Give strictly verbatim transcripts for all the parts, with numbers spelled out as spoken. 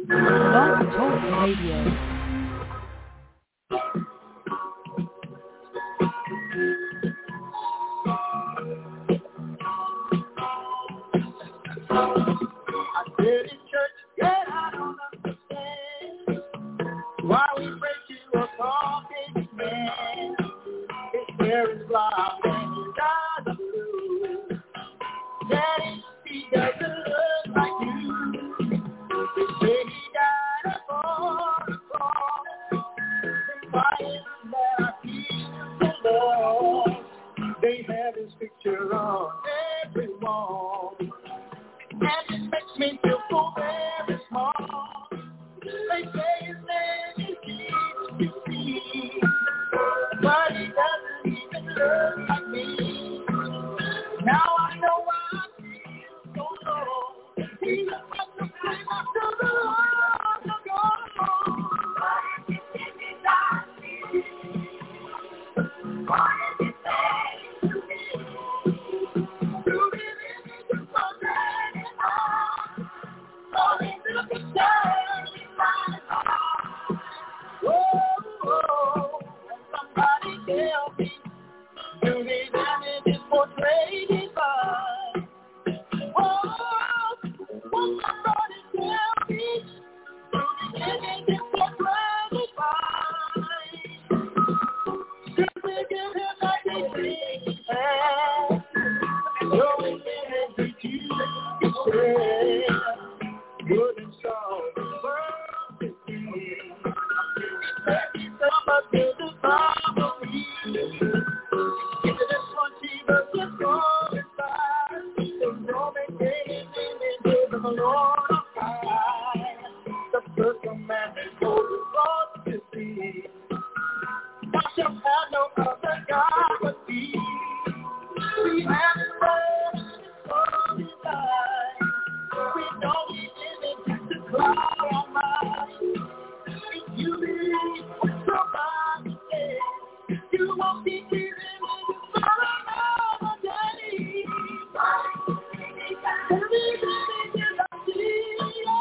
Blog Talk Radio. Why we pray to a talking man? His hair is blonde and his eyes are blue. Daddy, he doesn't look like you. They say he died upon the cross. The fire that I feel so love. They have his picture on every wall, and it makes me feel so very small. They say his name is Jesus, you see, but he doesn't even look like me. Now I know why I feel so low. He looks like the flame after the Lord of God. What is it in I see? What is it saying to me? To be living to forget it all. Falling to the picture. Oh, somebody tell me, do the damage is portrayed divine? Oh, somebody tell me, do the damage is portrayed divine? Simply give him that they think he has, knowing that he chooses to stay good and strong. Some of you to follow me. Get to this one, Jesus, just go inside. The Roman king in the Lord of high. The first commandment for the Lord to see. Thou shalt have no other God but thee. We haven't read the holy life. We know we didn't just to cry on mine. If you believe somebody said, you won't be giving me for another day. Everything is I see.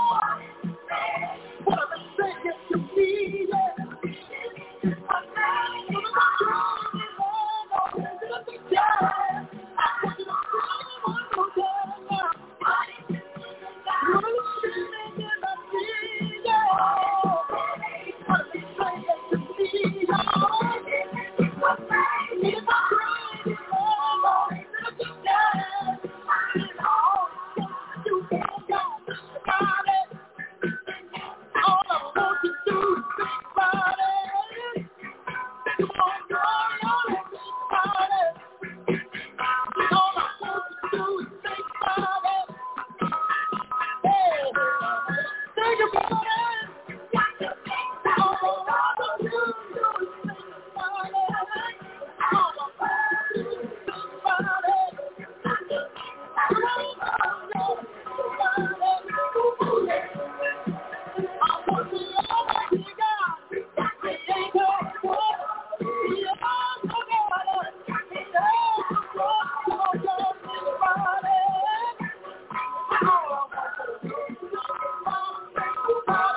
What I'm saying to me, yeah. My name is my throne, I'm going to be dead. I want you to see one more time now. What I'm saying is I see, yeah. What I'm saying to me, yeah. My name is my throne, I'm going to be dead. All you can do about it. All I want to do is think about it. Come on, girl, all I think about it. All I want to do is think about it. Hey, think about it. All I want to do is think about it. All I want to do is think about it. Come on, girl, think about it. I want to know what you got. It ain't no what. You are so good. It ain't no what. Come on, girl, think about it. All I want to do is think about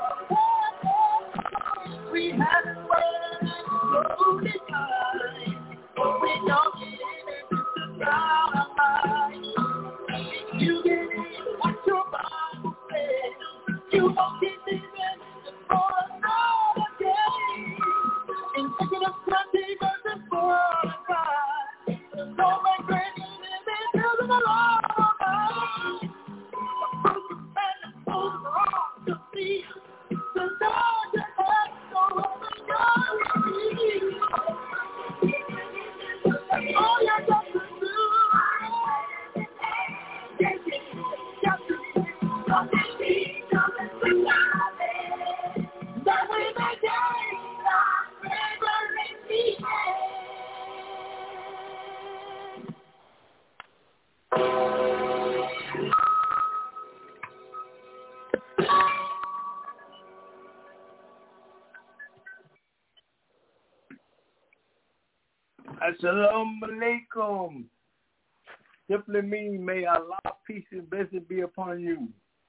it. We haven't waited so many times. We don't get it to drown our minds. You get it what your Bible says. You won't get it for another day. In taking up twenty verses for a cry. Don't make great living till the Lord of God. The broken man is so wrong to see. The Lord that has no other God to see. All you got to do got to come and be, come and be that we may gain our favor in the Assalamu alaikum. Simply means may Allah peace and blessing be upon you.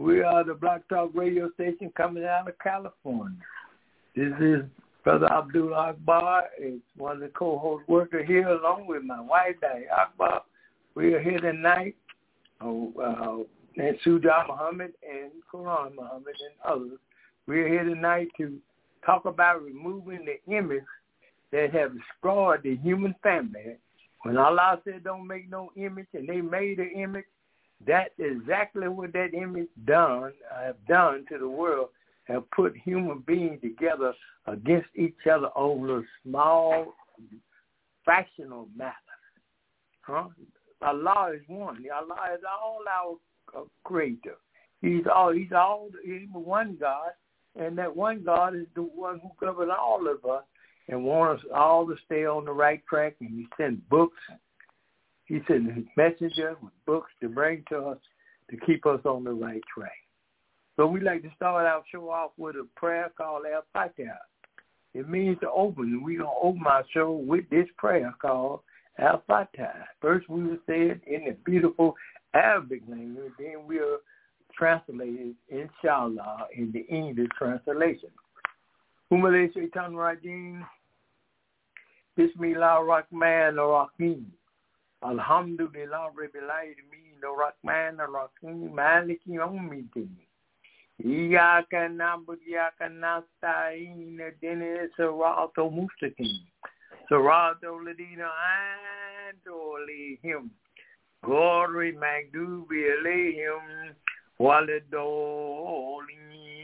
We are the Black Talk radio station coming out of California. This is Brother Abdul Akbar. It's one of the co-host workers here along with my wife, Diane Akbar. We are here tonight, uh, uh, and Suja Muhammad and Quran Muhammad and others. We are here tonight to talk about removing the image that have destroyed the human family. When Allah said don't make no image and they made an image, that's exactly what that image done, have done to the world, have put human beings together against each other over small fractional matters. Huh? Allah is one. Allah is all our uh, creator. He's all. He's all. He's one God, and that one God is the one who governs all of us and wants us all to stay on the right track. And He sent books. He sent His messenger with books to bring to us to keep us on the right track. So we like to start our show off with a prayer called Al-Fatiha. It means to open. We're going to open our show with this prayer called Al-Fatiha. First we will say it in the beautiful Arabic language, then we'll translate it, inshallah, in the English translation. Humalay Shaitan Rajim. Bismillah Rahman Rahim. Alhamdulillah Rabbil Alamin Rahman Rahim Maliki Yawmiddin. Iyyaka na'budu wa iyyaka nasta'in ihdinas siratal mustaqim. Siratal ladina an'amta alayhim ghayril maghdubi alayhim waladdallin.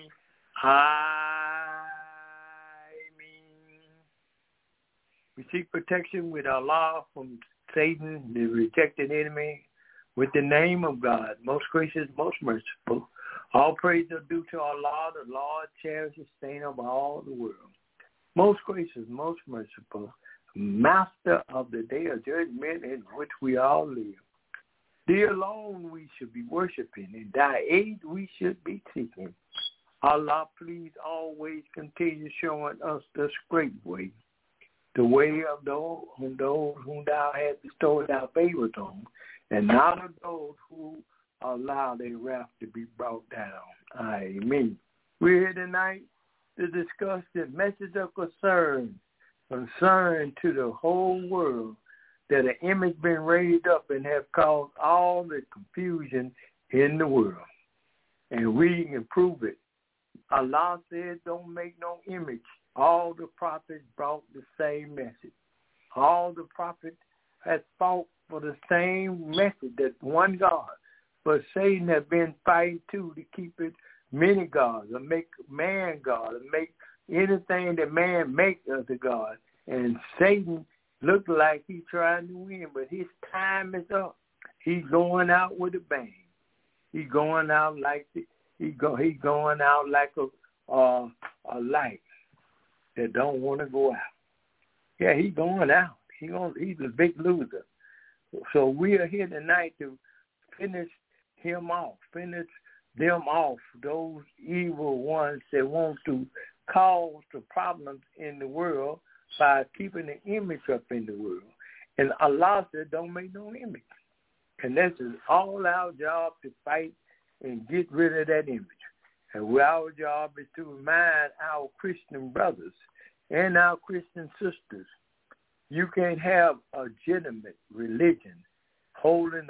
Amen. We seek protection with Allah from Satan, the rejected enemy, with the name of God, most gracious, most merciful. All praise are due to Allah, the Lord, cherishes, sustainer of all the world. Most gracious, most merciful, master of the day of judgment in which we all live. Thee alone we should be worshiping, and thy aid we should be seeking. Allah, please always continue showing us the straight way, the way of those whom, those whom thou hast bestowed thy favors on, and not of those who allow their wrath to be brought down. Amen. We're here tonight to discuss the message of concern, concern to the whole world, that an image been raised up and have caused all the confusion in the world. And we can prove it. Allah said, don't make no image. All the prophets brought the same message. All the prophets had fought for the same message, that one God. But Satan has been fighting too to keep it many gods, or make man God, or make anything that man make as a God. And Satan looked like he's trying to win, but his time is up. He's going out with a bang. He's going out like the, he go. He's going out like a uh, a light that don't want to go out. Yeah, he's going out. He going. He's a big loser. So we are here tonight to finish him off, finish them off, those evil ones that want to cause the problems in the world by keeping the image up in the world. And Allah said, don't make no image. And this is all our job, to fight and get rid of that image. And our job is to remind our Christian brothers and our Christian sisters, you can't have a legitimate religion holding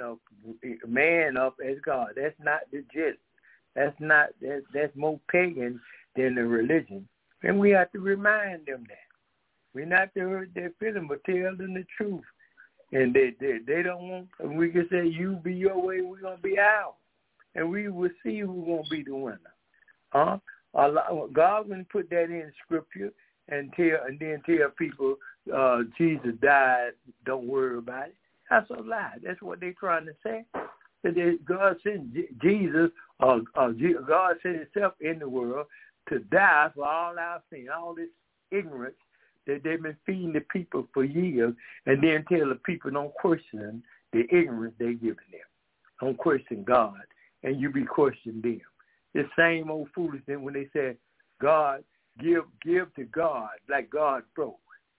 a man up as God. That's not legit. That's not. That's, that's more pagan than the religion. And we have to remind them that. We're not to hurt their feelings, but tell them the truth. And they they, they don't want. And we can say, you be your way, we're gonna be ours, and we will see who's gonna be the winner. Huh? Allah, God wouldn't put that in Scripture and tell and then tell people uh, Jesus died. Don't worry about it. That's a lie. That's what they're trying to say. That they, God sent J- Jesus, or uh, uh, God sent Himself in the world to die for all our sin, all this ignorance that they've been feeding the people for years, and then tell the people don't question the ignorance they're giving them. Don't question God, and you be questioning them. The same old foolishness when they said, God, give give to God like God broke.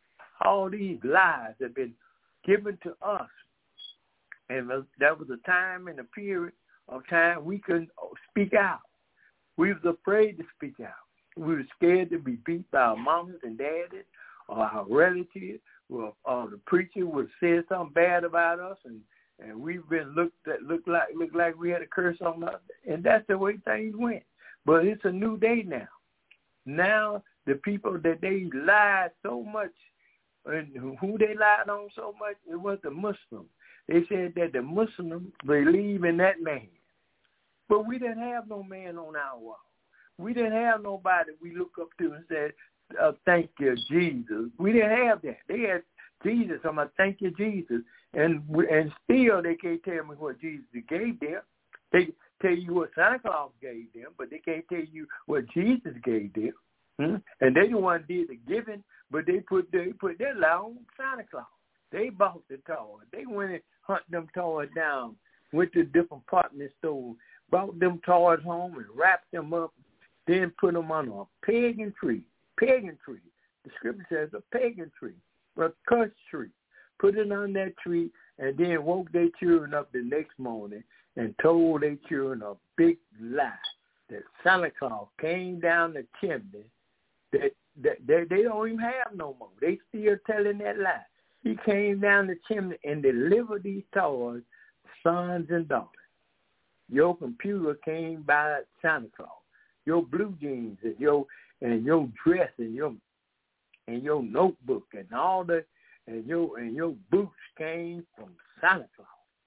All these lies have been given to us. And that was a time and a period a time we couldn't speak out. We was afraid to speak out. We were scared to be beat by our mamas and daddies or our relatives, or, or the preacher would say something bad about us, and, and we've been looked at, looked like looked like we had a curse on us, and that's the way things went. But it's a new day now. Now the people that they lied so much, and who they lied on so much, it was the Muslims. They said that the Muslims believe in that man. But we didn't have no man on our wall. We didn't have nobody we look up to and say, uh, thank you, Jesus. We didn't have that. They had Jesus. I'm going to thank you, Jesus. And and still they can't tell me what Jesus gave them. They tell you what Santa Claus gave them, but they can't tell you what Jesus gave them. Hmm? And they the one did the giving, but they put they put their lie on Santa Claus. They bought the toys. They went and hunt them toys down, went to different department stores, brought them toys home and wrapped them up, then put them on a pagan tree. Pagan tree. The scripture says a pagan tree, a cursed tree. Put it on that tree and then woke their children up the next morning and told their children a big lie that Santa Claus came down the chimney, that, that they, they don't even have no more. They still telling that lie. He came down the chimney and delivered these toys, sons and daughters. Your computer came by Santa Claus. Your blue jeans and your and your dress and your and your notebook and all the and your and your boots came from Santa Claus.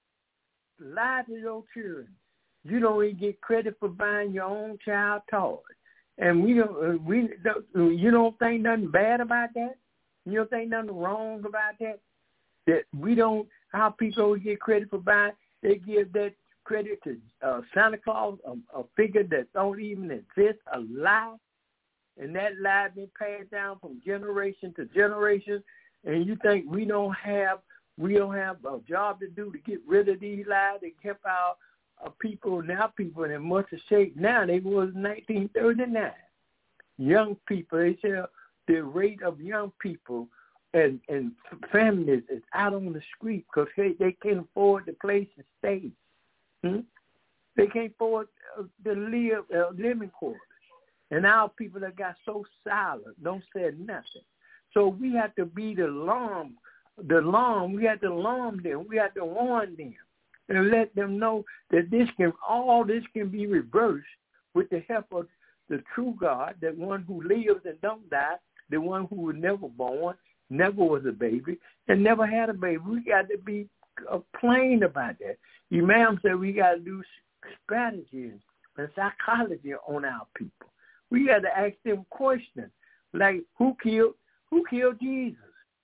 Lie to your children. You don't even get credit for buying your own child toys. And we don't we don't, you don't think nothing bad about that? You don't think nothing wrong about that? That we don't, how people get credit for buying, they give that credit to uh, Santa Claus, a, a figure that don't even exist, a lie. And that lie been passed down from generation to generation. And you think we don't have, we don't have a job to do to get rid of these lies that kept our uh, people, now people in much of shape now they was in nineteen thirty-nine. Young people, they say the rate of young people and, and families is out on the street because they, they can't afford the place to stay. Hmm? They can't afford uh, to live uh, living quarters. And our people that got so silent, don't say nothing. So we have to be the alarm, the alarm. We have to alarm them. We have to warn them and let them know that this can, all this can be reversed with the help of the true God, the one who lives and don't die, the one who was never born, never was a baby, and never had a baby. We got to be uh, plain about that. Imam said we got to do strategy and psychology on our people. We got to ask them questions like, who killed who killed Jesus?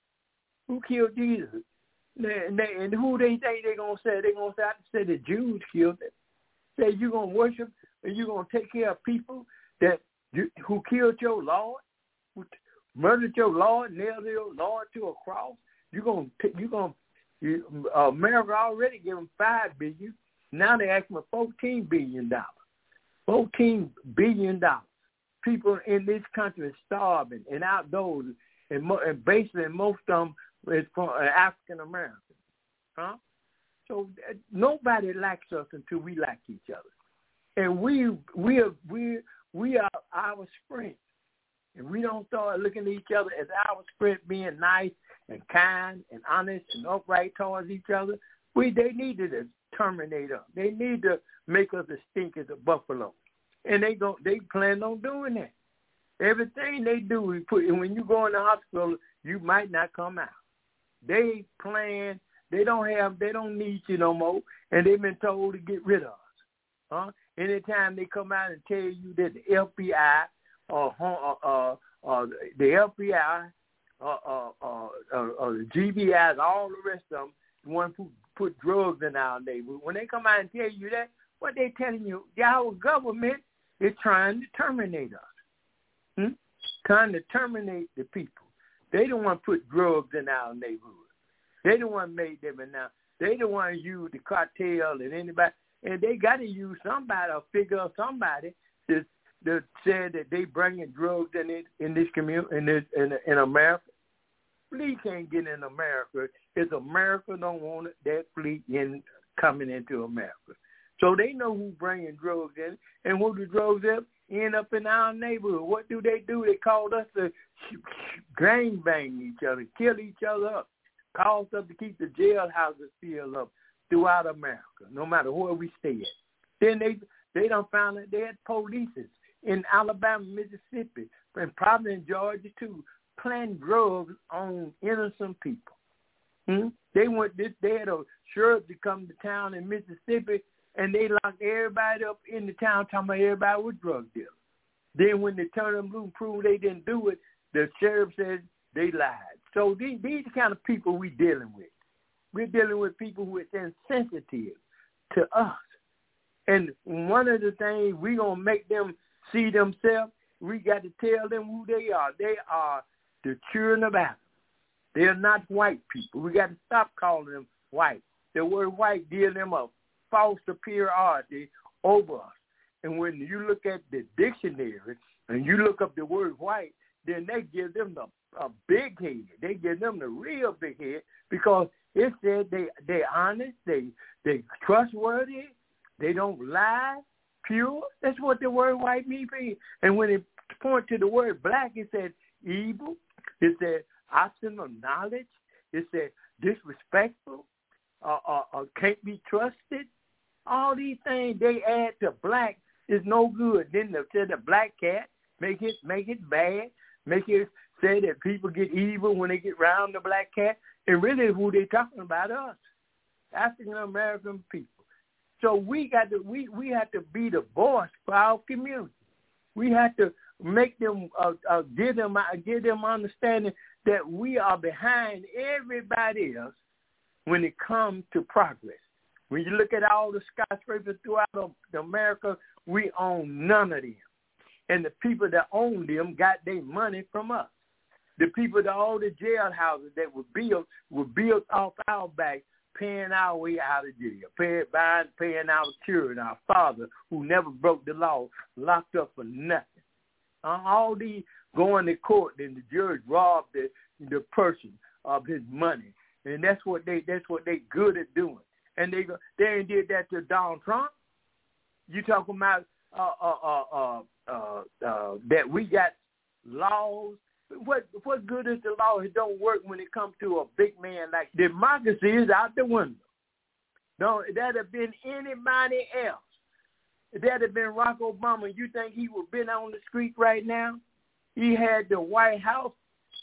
Who killed Jesus? And, they, and who they think they're going to say? They're going to say, say the Jews killed it. Say you're going to worship and you're going to take care of people that you, who killed your Lord, who murdered your Lord, nailed your Lord to a cross. You're going to, you're going to, you, uh, America already gave them five billion dollars. Now they're asking for fourteen billion dollars. fourteen billion dollars. People in this country are starving and outdoors, and, mo- and basically most of them is from uh, African Americans. Huh? So uh, nobody likes us until we like each other. And we we are we we are our strength. And we don't start looking at each other as our strength, being nice and kind and honest and upright towards each other. We they need to terminate us. They need to make us as stink as a buffalo. And they go they plan on doing that. Everything they do, we put and when you go in the hospital, you might not come out. They plan, they don't have they don't need you no more, and they've been told to get rid of us. Huh? Anytime they come out and tell you that the F B I or uh, uh, uh, the F B I or uh, uh, uh, uh, the G B Is, all the rest of them, the ones who put drugs in our neighborhood, when they come out and tell you that, what they telling you, our government is trying to terminate us. Hmm? Trying to terminate the people. They don't want to put drugs in our neighborhood. They don't want to make them in now. They don't want to use the cartel and anybody. And they got to use somebody or figure out somebody to, to say that they bringing drugs in it, in this community in this in, in America. Fleet can't get in America. It's America don't want that fleet in coming into America. So they know who's bringing drugs in, and who the drugs up end up in our neighborhood. What do they do? They called us to gang bang each other, kill each other up, caused us to keep the jailhouses filled up throughout America, no matter where we stay at. Then they they done found that they had police in Alabama, Mississippi, and probably in Georgia too, planting drugs on innocent people. Hmm? They went. They had a sheriff to come to town in Mississippi, and they locked everybody up in the town, talking about everybody was drug dealers. Then when they turned them loose and proved they didn't do it, the sheriff said they lied. So these, these are the kind of people we're dealing with. We're dealing with people who are insensitive to us. And one of the things we're going to make them see themselves, we got to tell them who they are. They are the children of Adam. They are not white people. We got to stop calling them white. The word white gives them a false superiority over us. And when you look at the dictionary and you look up the word white, then they give them the a big head. They give them the real big head because it said they they honest, they they trustworthy, they don't lie, pure. That's what the word white means. And when it points to the word black, it said evil. It said absent of knowledge. It said disrespectful. Uh, uh, uh, can't be trusted. All these things they add to black is no good. Then they said the black cat, make it make it bad, make it say that people get evil when they get around the black cat. And really who they talking about, us, African American people. So we got to we, we have to be the voice for our community. We have to make them uh, uh, give them uh, give them understanding that we are behind everybody else when it comes to progress. When you look at all the skyscrapers throughout America, we own none of them. And the people that own them got their money from us. The people that all the jailhouses that were built were built off our back, paying our way out of jail, paying, buying, paying our children, our father who never broke the law, locked up for nothing. Uh, all these going to court, and the judge robbed the, the person of his money, and that's what they that's what they good at doing. And they they ain't did that to Donald Trump. You talking about uh, uh, uh, uh, uh, uh, that we got laws. What what good is the law? It don't work when it comes to a big man like democracy is out the window. No, that'd have been anybody else. If that had been Barack Obama, you think he would have been on the street right now? He had the White House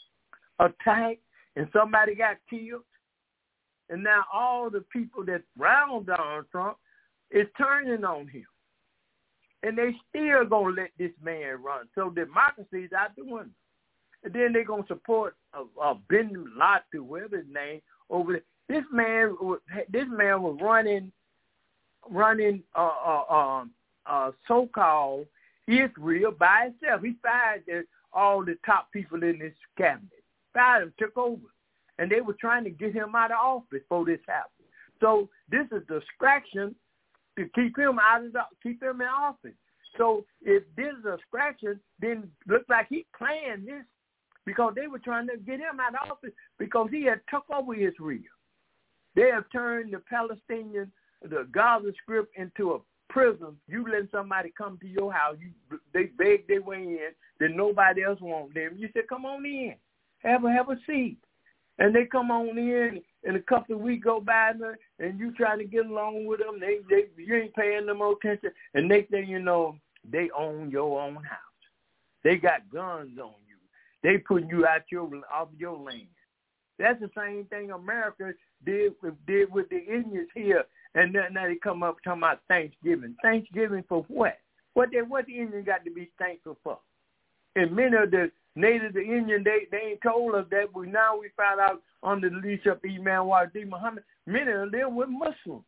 attacked and somebody got killed. And now all the people that's around Donald Trump is turning on him. And they still going to let this man run. So democracy is out the window. And then they're going to support uh, uh, Ben Laden, whatever his name, over there. This man, this man was running, running uh, uh, um, uh, so-called Israel by himself. He fired the, all the top people in his cabinet. Fired him, took over. And they were trying to get him out of office before this happened. So this is a distraction to keep him out of the, keep him in office. So if this is a distraction, then it looks like he's playing this because they were trying to get him out of office because he had took over Israel. They have turned the Palestinian, the Gaza Strip into a prison. You let somebody come to your house, you, they beg their way in, then nobody else wants them. You said, come on in, have a, have a seat. And they come on in, and a couple of weeks go by, and you trying to get along with them. They, they, you ain't paying them no attention. And next thing you know, they own your own house. They got guns on you. They putting you out your off your land. That's the same thing America did with, did with the Indians here. And then, now they come up talking about Thanksgiving. Thanksgiving for what? What they, what the Indians got to be thankful for? And many of the Native the Indian, they, they ain't told us that, but now we found out under the leadership of Imam Wadi Muhammad, many of them were Muslims.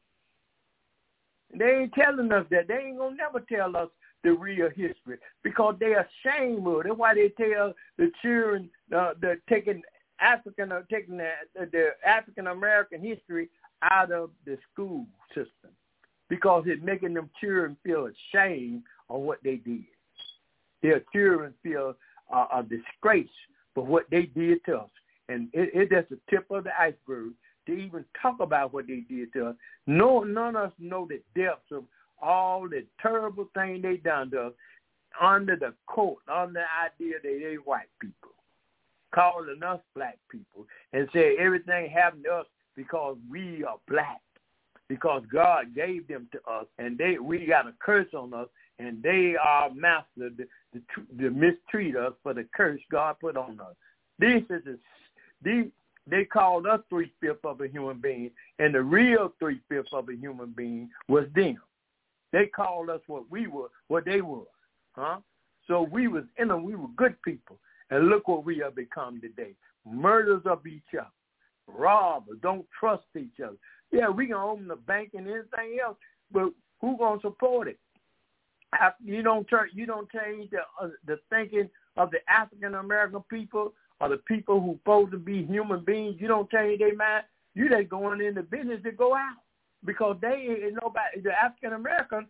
They ain't telling us that. They ain't going to never tell us the real history because they are ashamed of it. That's why they tell the children uh, they're taking African or taking the, the African American history out of the school system because it's making them children feel ashamed of what they did. Their children feel uh, a disgrace for what they did to us. And it, it, that's the tip of the iceberg to even talk about what they did to us. No, none of us know the depths of, all the terrible thing they done to us under the coat, under the idea that they white people, calling us black people, and say everything happened to us because we are black, because God gave them to us, and they we got a curse on us, and they are master to, to, to mistreat us for the curse God put on us. This is a, these, they called us three-fifths of a human being, and the real three-fifths of a human being was them. They called us what we were, what they were, huh? So we was in them, we were good people, and look what we have become today. Murders of each other, robbers, don't trust each other. Yeah, we can open the bank and anything else, but who gonna support it? You don't turn, you don't change the uh, the thinking of the African American people or the people who supposed to be human beings. You don't change their mind. You just going into business to go out because they nobody. The African American,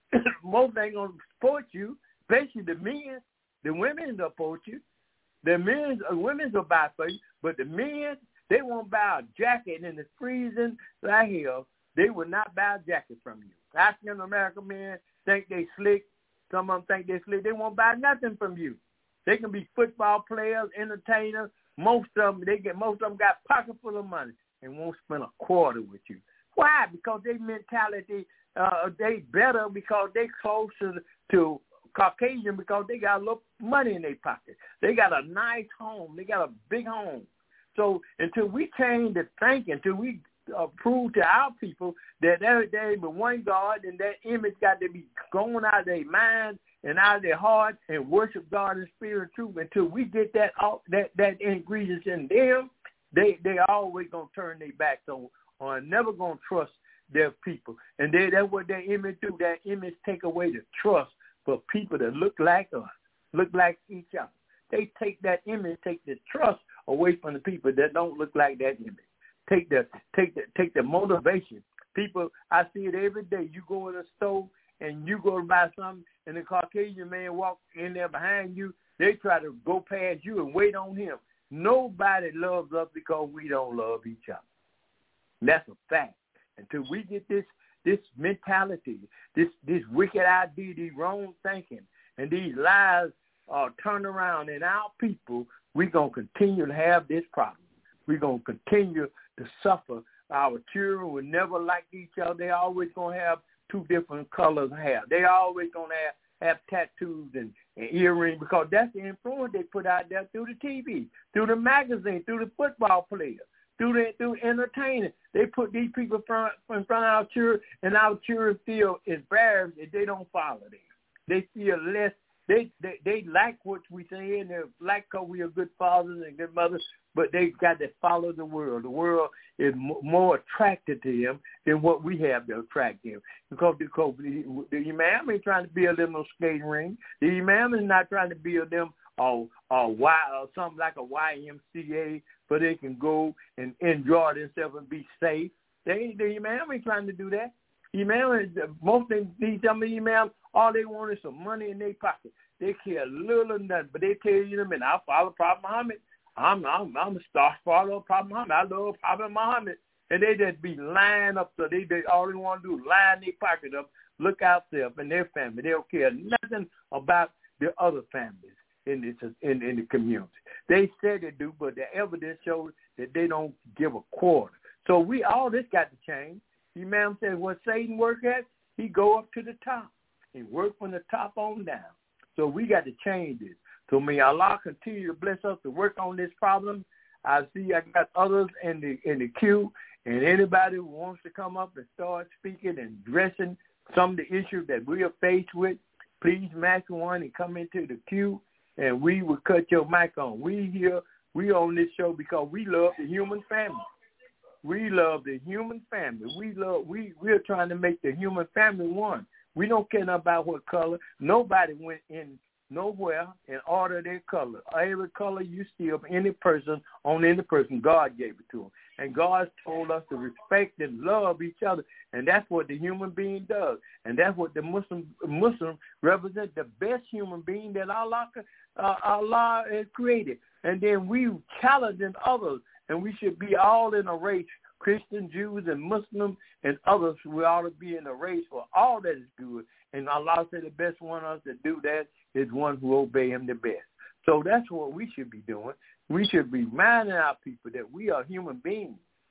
most ain't gonna support you. Especially the men, the women will support you. The men, uh, women will buy for you, but the men, they won't buy a jacket in the freezing like hell. They will not buy a jacket from you. African American men think they slick. Some of them think they slick. They won't buy nothing from you. They can be football players, entertainers. Most of them, they get most of them got pocket full of money and won't spend a quarter with you. Why? Because their mentality, uh, they better because they closer to Caucasian because they got a little money in their pocket. They got a nice home. They got a big home. So until we change the thinking, until we uh, prove to our people that there is but one God and that image got to be going out of their mind and out of their heart and worship God in spirit and truth, until we get that that that ingredients in them, they they always gonna turn their backs on on never gonna trust their people. And they, that's what that image do. That image take away the trust for people that look like us, look like each other. They take that image, take the trust away from the people that don't look like that image. Take the take the take the motivation. People, I see it every day. You go in a store and you go to buy something, and the Caucasian man walk in there behind you. They try to go past you and wait on him. Nobody loves us because we don't love each other. And that's a fact. Until we get this this mentality, this this wicked idea, these wrong thinking, and these lies are turned around in our people, we're going to continue to have this problem. We're going to continue to suffer. Our children will never like each other. They always going to have two different colors of hair. They always going to have, have tattoos and, and earrings because that's the influence they put out there through the T V, through the magazine, through the football players, through the, through entertainment. They put these people front, in front of our children, and our children feel embarrassed if they don't follow them. They feel less. They, they they like what we say, and they like because we are good fathers and good mothers, but they got to follow the world. The world is m- more attracted to them than what we have to attract them. Because, because the, the imam ain't trying to build them no skating ring. The imam is not trying to build them a, a y, or something like a Y M C A so they can go and enjoy themselves and be safe. They, the imam ain't trying to do that. Imam, most of these some of the imams, all they want is some money in their pocket. They care little or nothing, but they tell you in a minute, I follow Prophet Muhammad. I'm I'm I'm a star follower of Prophet Muhammad. I love Prophet Muhammad. And they just be lying up, so they, they all they want to do is line their pocket up, look out there and their family. They don't care nothing about the other families in this in, in the community. They say they do, but the evidence shows that they don't give a quarter. So we all this got to change. The Imam says, what Satan work at, he go up to the top and work from the top on down. So we got to change this. So may Allah continue to bless us to work on this problem. I see I got others in the in the queue, and anybody who wants to come up and start speaking and addressing some of the issues that we are faced with, please match one and come into the queue, and we will cut your mic on. We here, we on this show because we love the human family. We love the human family. We love we we're trying to make the human family one. We don't care about what color. Nobody went in nowhere and ordered their color. Every color you see of any person on any person, God gave it to them. And God told us to respect and love each other. And that's what the human being does. And that's what the Muslim Muslim represent, the best human being that Allah uh, Allah has created. And then we challenge others. And we should be all in a race Christian, Jews, and Muslims, and others. We ought to be in a race for all that is good. And Allah said the best one of us to do that is one who obey him the best. So that's what we should be doing. We should be reminding our people that we are human beings.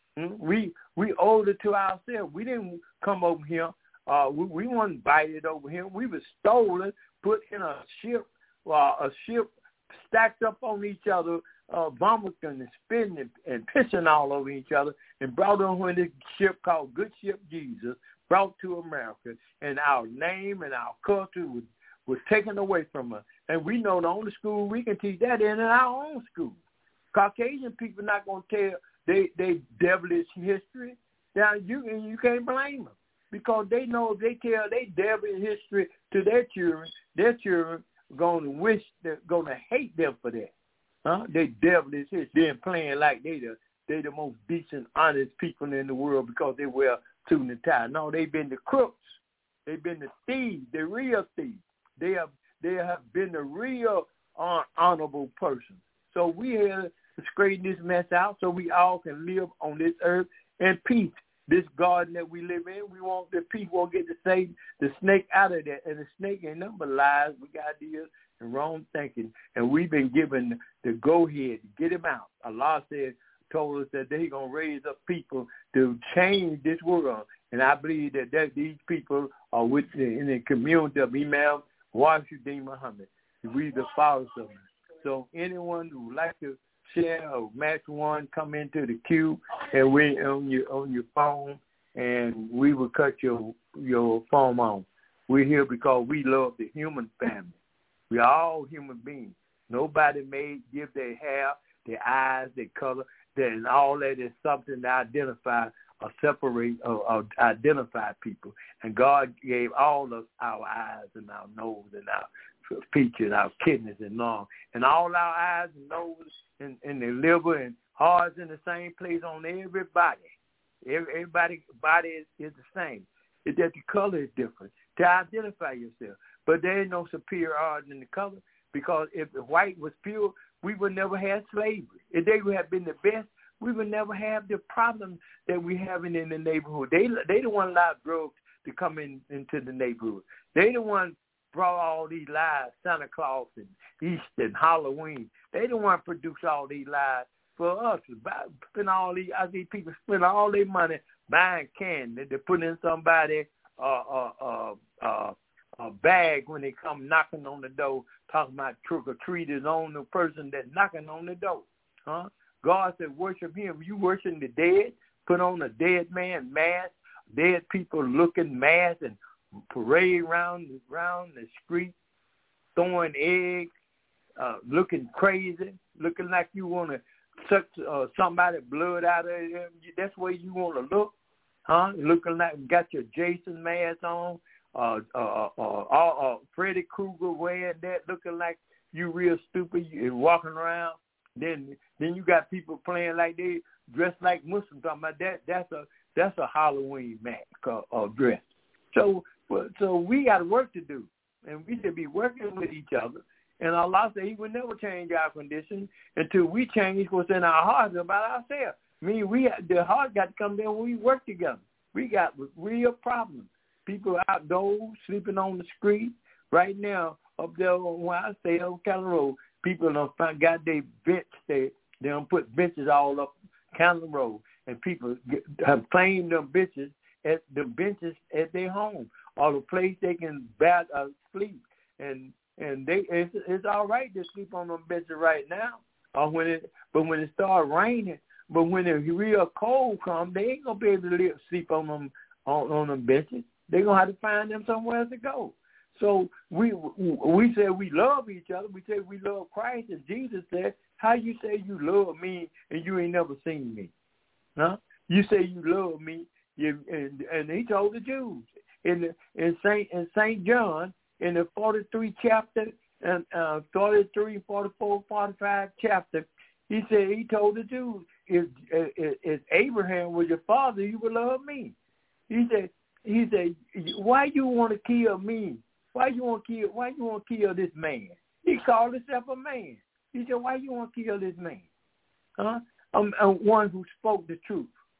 We we owe it to ourselves. We didn't come over here. Uh, we, we weren't invited over here. We were stolen, put in a ship, uh, a ship stacked up on each other, uh, vomiting and spitting and, and pissing all over each other, and brought on this ship called Good Ship Jesus, brought to America, and our name and our culture was, was taken away from us. And we know the only school we can teach that in is our own school. Caucasian people not going to tell they they devilish history. Now you you can't blame them because they know if they tell they devilish history to their children, their children are going to wish they're going to hate them for that. Huh? They devilish history. They're playing like they the they the most decent, honest people in the world because they wear suit and tie. No, they've been the crooks. They've been the thieves, the real thieves. They have they have been the real uh, honorable person. So we have to straighten this mess out so we all can live on this earth in peace. This garden that we live in, we want the people won't get to say the snake out of that. And the snake ain't nothing but lies. We got ideas and wrong thinking. And we've been given the go-ahead to get him out. Allah said, told us that they're going to raise up people to change this world. And I believe that, that these people are with the, in the community of Imam Washiuddin Muhammad. We the followers of him. So anyone who would like to share or match one, come into the queue and we on your on your phone, and we will cut your your phone on. We're here because we love the human family. We are all human beings. Nobody made give their hair, their eyes, their color, and all that is something to identify or separate or, or identify people. And God gave all of our eyes and our nose and our features, our kidneys and lungs, and all our eyes and nose and, and the liver and hearts in the same place on everybody. Every, everybody's body is, is the same. It's that the color is different to identify yourself. But there is no superiority in the color because if the white was pure, we would never have slavery. If they would have been the best, we would never have the problem that we're having in the neighborhood. They they the one allowed drugs to come in into the neighborhood. They the one brought all these lies, Santa Claus and Easter and Halloween. They the one produced all these lies for us. Spend all these, I see people spend all their money buying candy. They put in somebody uh, uh, uh, uh, a bag when they come knocking on the door, talking about trick-or-treaters on the person that's knocking on the door. Huh? God said, worship him. You worship the dead, put on a dead man mask, dead people looking mask and parade around, around the street, throwing eggs, uh, looking crazy, looking like you want to suck uh, somebody's blood out of them. That's the way you want to look, huh? Looking like you got your Jason mask on, uh, uh, uh, uh, uh, Freddy Krueger wearing that, looking like you real stupid and walking around. Then then you got people playing like they dressed like Muslims. Talking about that, that's a that's a Halloween mask or, or dress. So so we got work to do, and we should be working with each other. And Allah said He would never change our condition until we change what's in our hearts about ourselves. I mean, we the heart got to come there when we work together. We got real problems. People outdoors sleeping on the street right now up there on where I stay on Cannon Road. People don't find, got their bench there. They don't put benches all up Cannon Road, and people get, have claimed them benches at the benches at their home or the place they can bat uh, sleep. And and they it's, it's all right to sleep on them benches right now. Or when it, but when it starts raining, but when the real cold comes, they ain't gonna be able to live, sleep on them on, on them benches. They're gonna have to find them somewhere else to go. So we we say we love each other. We say we love Christ, and Jesus said, "How you say you love me and you ain't never seen me? Huh? You say you love me, you, and and He told the Jews in the, in Saint in Saint John in the forty-three chapter and uh, forty-three, forty-four, forty-five chapter. He said He told the Jews, if, if, if Abraham was your father, you would love me. He said He said, why you want to kill me? Why you want to kill? Why you want to kill this man? He called himself a man. He said, "Why you want to kill this man? Huh? Um, uh, one who spoke the truth."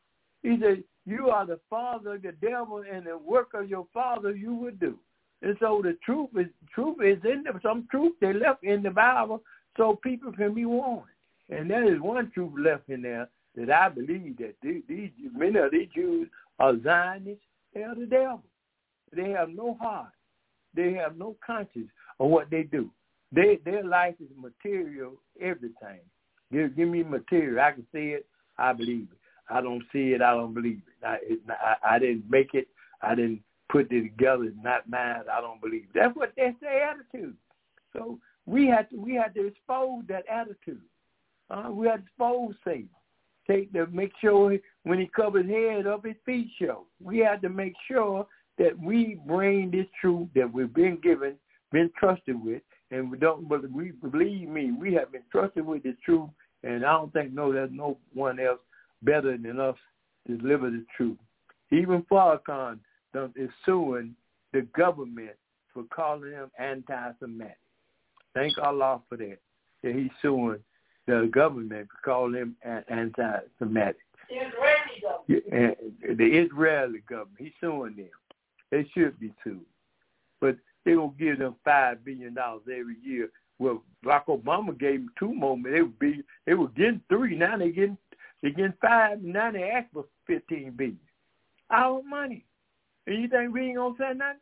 He said, you are the father of the devil, and the work of your father you would do. And so the truth is truth is in there. Some truth they left in the Bible so people can be warned. And there is one truth left in there that I believe that these, these many of these Jews are Zionists. They are the devil. They have no heart. They have no conscience of what they do. They, their life is material, everything. Give, give me material. I can see it. I believe it. I don't see it. I don't believe it. I, it, I, I didn't make it. I didn't put it together. It's not mine. I don't believe it. That's what that's their attitude. So we had to we had to expose that attitude. Uh, we had to expose Satan. Take to make sure when he covers his head up, his feet show. We had to make sure that we bring this truth that we've been given, been trusted with, and we don't. But we believe me, we have been trusted with this truth, and I don't think no, there's no one else better than us to deliver the truth. Even Farrakhan is suing the government for calling him anti-Semitic. Thank Allah for that. That he's suing the government for calling him anti-Semitic. Israeli government. The Israeli government. He's suing them. They should be sued. But they're going to give them five billion dollars every year. Well, Barack Obama gave them two more. They were, be, they were getting three. Now they're getting, they're getting five. Now they ask for fifteen billion dollars. Our money. And you think we ain't going to say nothing?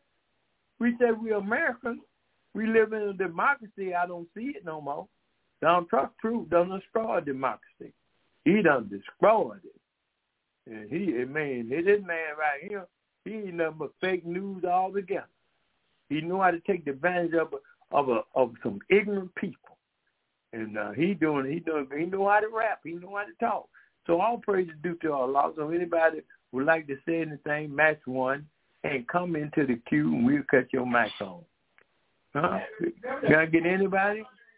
We say we're Americans. We live in a democracy. I don't see it no more. Donald Trump proved done destroy democracy. He done destroyed it. And he, man, this man right here, he ain't nothing but fake news altogether. He knew how to take advantage of a, of a, of some ignorant people. And uh, he doing, he doing, he know how to rap. He know how to talk. So all praise is due to Allah. So anybody would like to say anything, match one, and come into the queue, and we'll cut your mic on. Huh? Can I get anybody?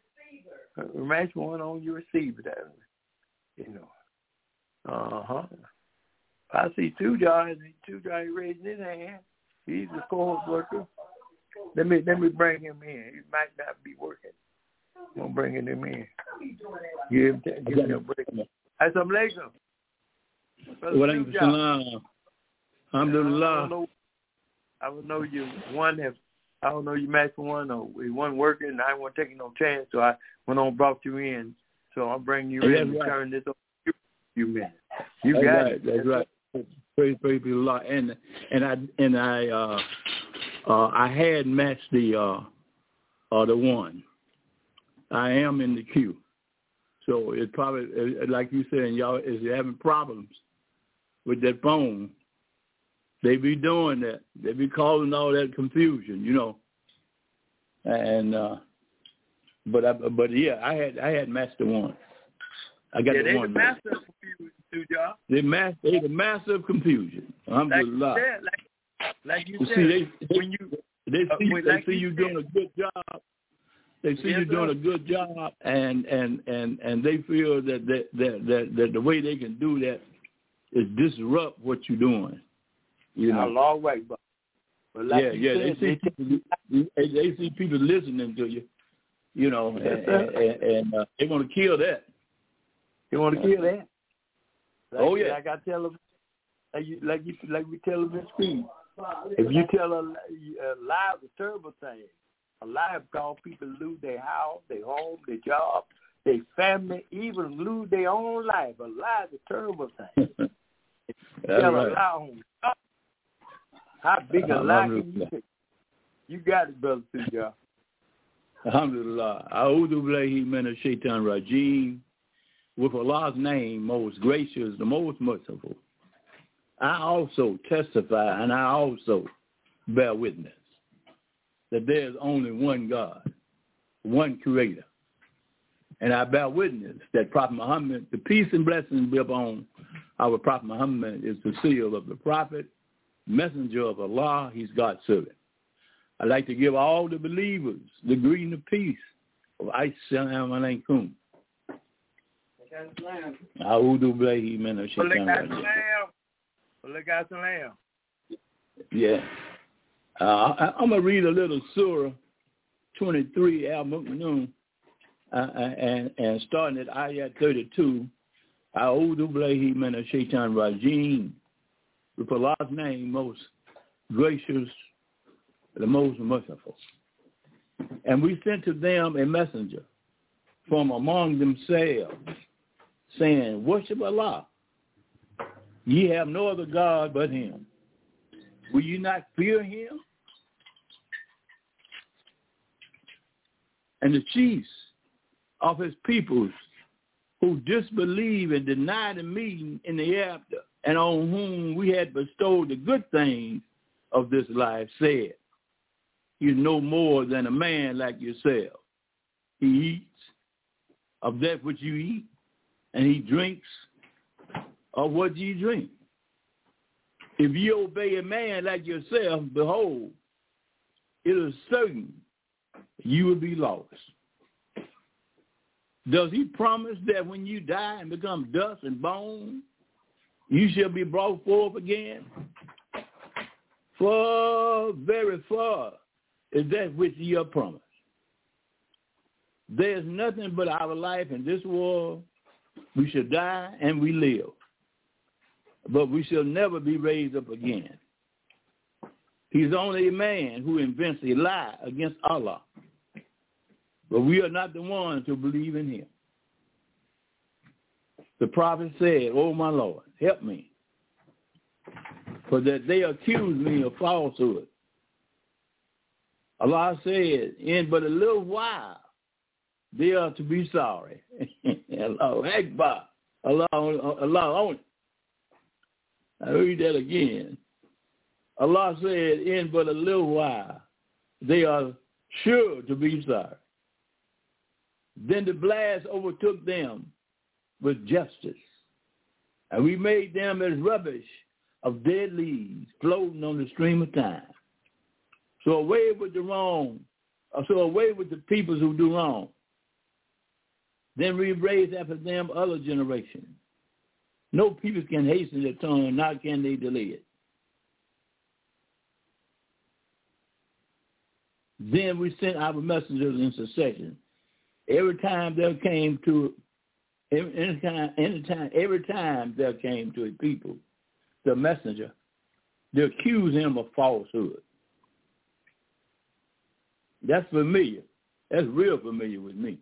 Uh, match one on your receiver. That, you know. Uh-huh. I see two guys. Two guys raising his hand. He's a co-host worker. Let me let me bring him in. He might not be working. I'm gonna bring him in. Give him, give him a break. Assalamu alaikum. Wa alaikum salam. Alhamdulillah. I don't know you one have I don't know you matched one or we one working and I didn't want to take no chance, so I went on and brought you in. So I'll bring you oh, in and and right. turn this over to you minutes. You that's got right, it. That's, that's right. right. Praise, praise be Allah. And and I and I uh, uh, I had matched the uh, uh, the one. I am in the queue. So it's probably like you saying, y'all is having problems with that phone. They be doing that. They be causing all that confusion, you know. And uh, but I, but yeah, I had I had master one. I got yeah, the they one. the master of confusion too, y'all. They master they the master of confusion. Alhamdulillah. Like you said, like, like you you said, see, they, they, when you they see, uh, they like see you you said, doing a good job. They see yes, you doing sir. a good job, and and and and they feel that that, that that that the way they can do that is disrupt what you're doing. You know, a long way, but, but like yeah, you yeah. said, They see people, they, they see people listening to you. You know, and, yes, and, and, and uh, they want to kill that. They want to kill that. Like, Oh yeah. Like I tell them, like you, like you, like we tell them in school. If you tell a, a lie, it's a terrible thing. A lie cause people lose their house, their home, their job, their family, even lose their own life. A lie is a terrible thing. Tell right. a lie on God. How big a lie can you take? You got it, brother Sujar. Alhamdulillah. A'udhu billahi minash shaitan rajim. With Allah's name, most gracious, the most merciful. I also testify and I also bear witness that there is only one God, one creator. And I bear witness that Prophet Muhammad, the peace and blessings be upon our Prophet Muhammad, is the seal of the prophet, messenger of Allah. He's God's servant. I'd like to give all the believers the greeting of peace of Assalamu alaikum. A'udhu billahi minash shaitanir rajim. Yeah. Uh, I, I'm going to read a little Surah twenty-three, Al-Mu'minun, uh, and, and starting at Ayat thirty-two. A'udhu billahi minash shaitanir rajim. with Allah's name, most gracious, the most merciful. And we sent to them a messenger from among themselves, saying, worship Allah. Ye have no other God but him. Will you not fear him? And the chiefs of his peoples who disbelieve and deny the meeting in the hereafter, and on whom we had bestowed the good things of this life, said, he is no more than a man like yourself. He eats of that which you eat, and he drinks of what you drink. If you obey a man like yourself, behold, it is certain you will be lost. Does he promise that when you die and become dust and bone, you shall be brought forth again? Far, very far is that which ye are promised. There is nothing but our life in this world. We shall die and we live, but we shall never be raised up again. He's only a man who invents a lie against Allah, but we are not the ones who believe in him. The prophet said, oh, my Lord, help me, for that they accuse me of falsehood. Allah said, in but a little while, they are to be sorry. Allahu Akbar. Allah, Allah on it. I read that again. Allah said, in but a little while, they are sure to be sorry. Then the blast overtook them with justice, and we made them as rubbish of dead leaves floating on the stream of time. So away with the wrong, so away with the peoples who do wrong. Then we raised after them other generations. No people can hasten their tongue, nor can they delay it. Then we sent our messengers in succession. Every time there came to, every time, any time, every time there came to a people, the messenger, they accuse him of falsehood. That's familiar. That's real familiar with me.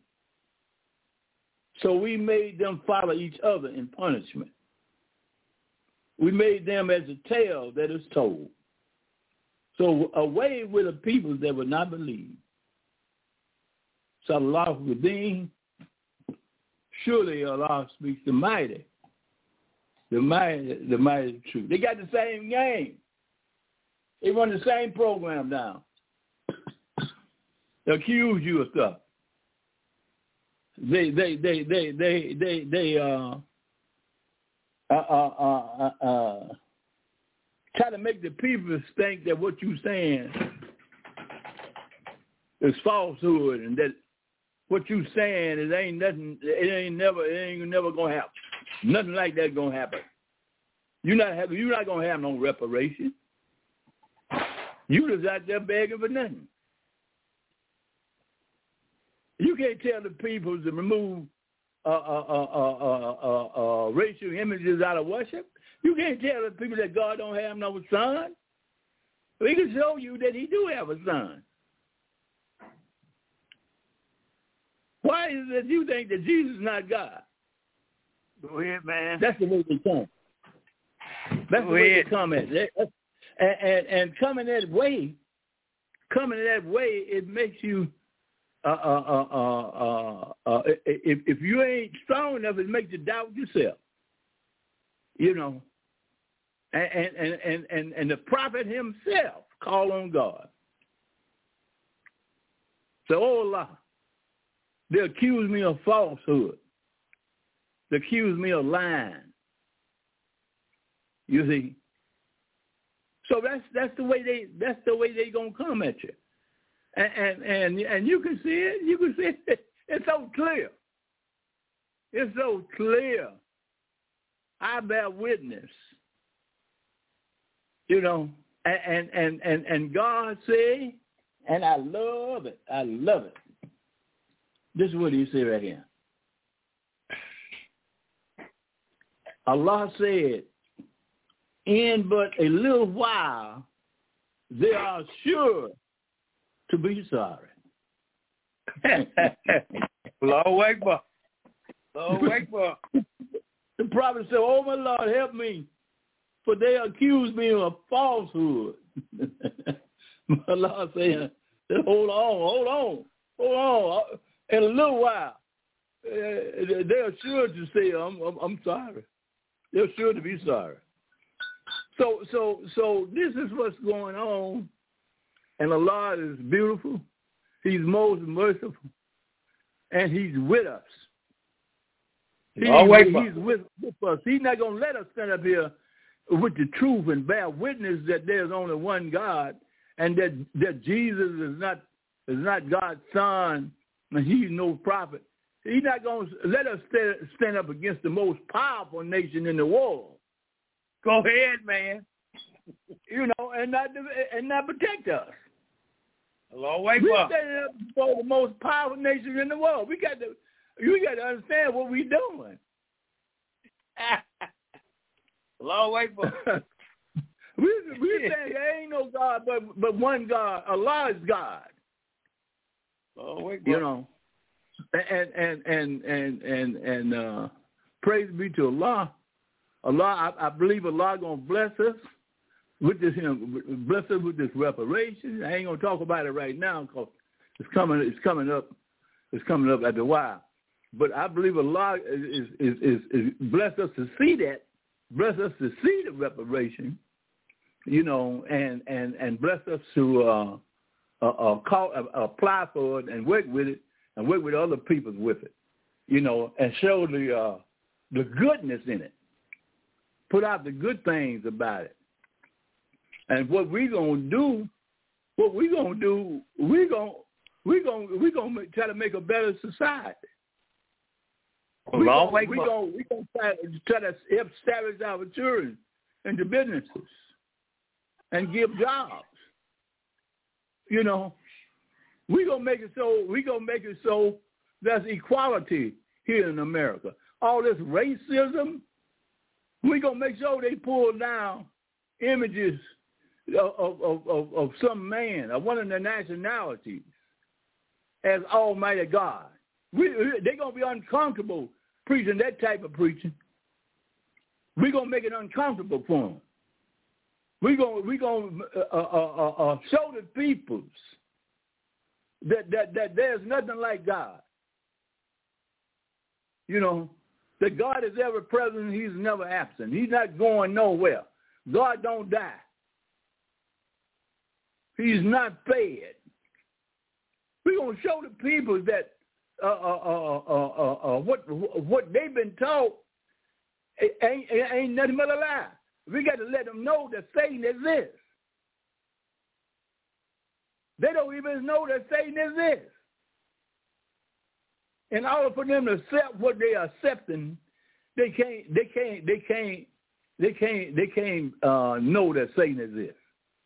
So we made them follow each other in punishment. We made them as a tale that is told. So away with the people that would not believe. Sallallahu Alayhi, surely Allah speaks the mighty, the mighty, the mighty truth. They got the same game. They run the same program down. They accuse you of stuff. They, they, they, they, they, they, they, uh, uh, uh, uh, uh, try to make the people think that what you're saying is falsehood, and that what you saying is ain't nothing. It ain't never. It ain't never gonna happen. Nothing like that gonna happen. You're not having. You're not gonna have no reparation. You just out there begging for nothing. You can't tell the people to remove uh, uh, uh, uh, uh, uh, uh, racial images out of worship. You can't tell the people that God don't have no son. We can show you that he do have a son. Why is it that you think that Jesus is not God? Go ahead, man. That's the way they come. That's Go the way ahead. they come at. And, and, and coming that way, coming that way, it makes you, uh, uh, uh, uh, uh, if, if you ain't strong enough, it makes you doubt yourself. You know. And, and, and, and, and the prophet himself called on God. So, oh Allah, they accuse me of falsehood. They accuse me of lying. You see? So that's that's the way they that's the way they gonna come at you. And and and, and you can see it, you can see it. It's so clear. It's so clear. I bear witness. You know, and and and and God said, and I love it. I love it. This is what he said right here. Allah said, in but a little while, they are sure to be sorry. Lord Wakeba. Lord Wakeba. The prophet said, oh, my Lord, help me, for they accuse me of falsehood. My Lord saying, hold on, hold on, hold on. In a little while, uh, they are sure to say, I'm, I'm, I'm sorry. They're sure to be sorry. So, so, so this is what's going on, and the Lord is beautiful. He's most merciful, and He's with us. He, he's with, with us. He's not going to let us stand up here with the truth and bear witness that there's only one God, and that that Jesus is not is not God's son, and He's no prophet. He's not going to let us stand, stand up against the most powerful nation in the world. Go ahead, man. You know, and not and not protect us. Lord, wake We're up. standing up for the most powerful nation in the world. We got to, you got to understand what we're doing. Lord, wake up. we we saying there ain't no God but but one God. Allah is God. Lord, wake up. You know, and and and and and and uh, praise be to Allah. Allah, I, I believe Allah gonna bless us with this, you know, bless us with this reparation. I ain't gonna talk about it right now because it's coming. It's coming up. It's coming up after a while. But I believe Allah is is is, is bless us to see that. Bless us to see the reparation. You know, and and and bless us to uh, uh, uh, call, uh, apply for it and work with it and work with other people with it. You know, and show the uh, the goodness in it. Put out the good things about it. And what we're gonna do, what we're gonna do, we're gonna we're gonna we're gonna try to make a better society. We're gonna, we're gonna, we're gonna try, try to establish our children into businesses and give jobs. You know, we're gonna make it so we're gonna make it so there's equality here in America. All this racism, we're going to make sure they pull down images of, of, of, of some man, of one of the nationalities, as Almighty God. We, they're going to be uncomfortable preaching that type of preaching. We're going to make it uncomfortable for them. We're going, we're going to uh, uh, uh, uh, show the peoples that, that, that there's nothing like God. You know, that God is ever present, He's never absent. He's not going nowhere. God don't die. He's not fed. We're going to show the people that uh, uh, uh, uh, uh, uh, what what they've been taught ain't, ain't nothing but a lie. We got to let them know that Satan exists. They don't even know that Satan exists. In order for them to accept what they are accepting, they can't, they can't, they can't, they can't, they can't uh, know that Satan exists.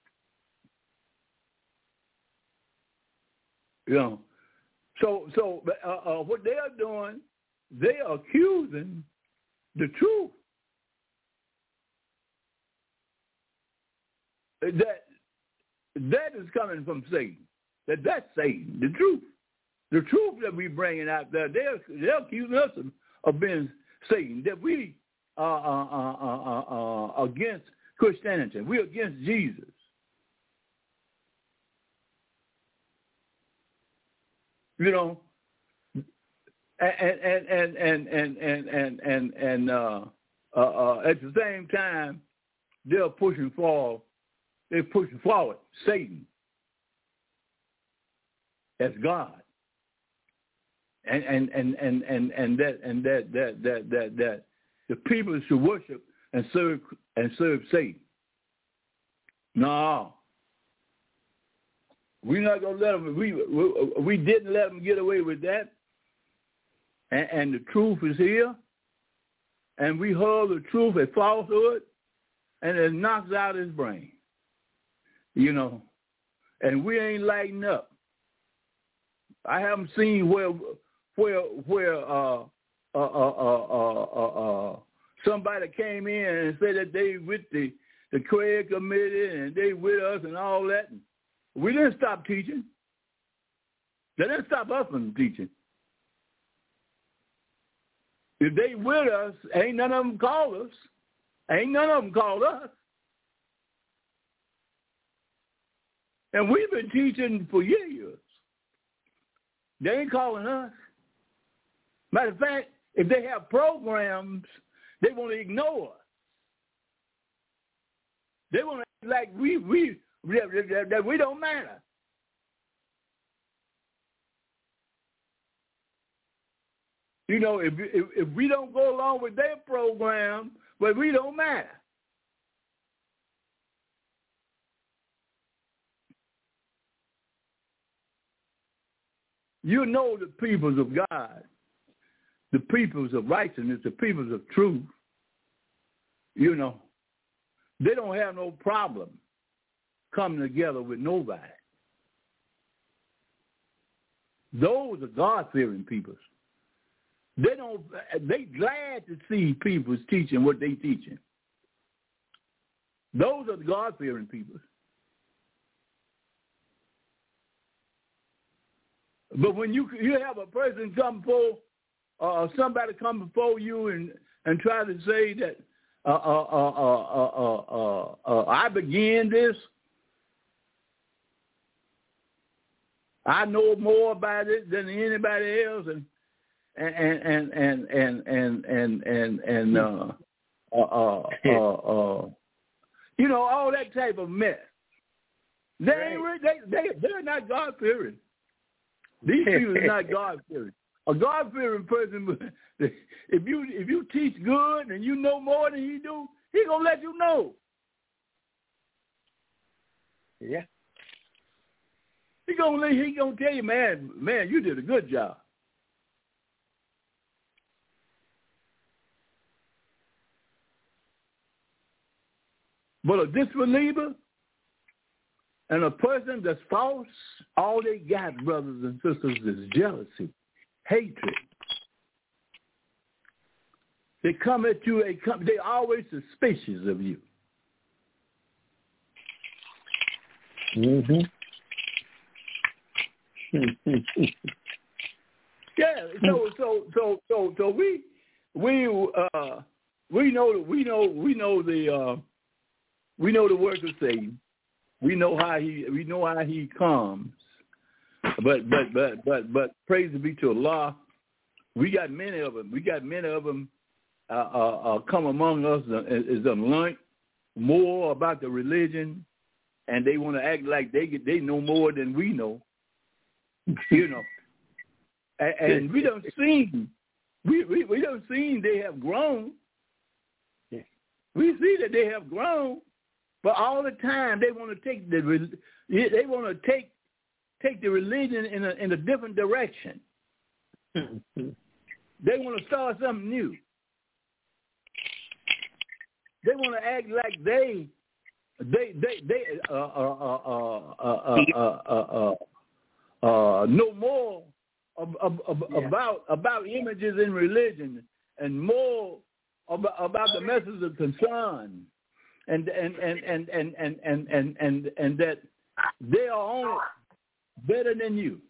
You know, so so uh, uh, what they are doing, they are accusing the truth that that is coming from Satan. That that's Satan, the truth. The truth that we're bringing out there, they're, they're accusing us of, of being Satan, that we are uh, uh, uh, uh, against Christianity. We're against Jesus. You know, and and and and and and and and, and uh, uh, uh, at the same time, they're pushing for, they're pushing forward Satan as God. And and, and, and, and and that and that that that that that the people should worship and serve and serve Satan. No, we're not gonna let them. We we, we didn't let them get away with that. And, and the truth is here, and we hurl the truth as falsehood, and it knocks out his brain. You know, and we ain't lighting up. I haven't seen where. Where where uh, uh, uh, uh, uh, uh, somebody came in and said that they with the the Craig Committee, and they with us and all that. We didn't stop teaching. They didn't stop us from teaching. If they with us, ain't none of them called us. Ain't none of them called us. And we've been teaching for years. They ain't calling us. Matter of fact, if they have programs, they want to ignore us. They want to act like we we that we don't matter. You know, if if, if we don't go along with their program, but we don't matter. You know the peoples of God, the peoples of righteousness, the peoples of truth, you know, they don't have no problem coming together with nobody. Those are God-fearing peoples. They don't. They glad to see people's teaching what they teaching. Those are the God-fearing peoples. But when you you have a person come before, uh, somebody come before you and, and try to say that uh, uh, uh, uh, uh, uh, uh, I began this, I know more about it than anybody else, and and and and and and and and, and uh, uh, uh, uh, uh, you know, all that type of mess. They ain't really, they they they're not God-fearing. These people are not God-fearing. A God-fearing person, if you if you teach good and you know more than he do, he gonna let you know. Yeah. He gonna he gonna tell you, man, man, you did a good job. But a disbeliever and a person that's false, all they got, brothers and sisters, is jealousy, hatred. They come at you, they come, they always suspicious of you. Mm-hmm. Yeah, so so so so so we we uh we know we know we know the uh we know the work of Satan. We know how he we know how he comes. But but but but but praise be to Allah, we got many of them. We got many of them uh, uh, uh, come among us as learned more about the religion, and they want to act like they get, they know more than we know. You know, and, and we don't seen we, we we don't seen they have grown. We see that they have grown, but all the time they want to take the they want to take take the religion in a in a different direction. They want to start something new. They want to act like they they they they uh uh uh uh uh uh uh, uh, uh know more of, of, of, yeah. about about images in religion and more about, about the message of concern, and and and and and and and and, and, and that they are on it better than you.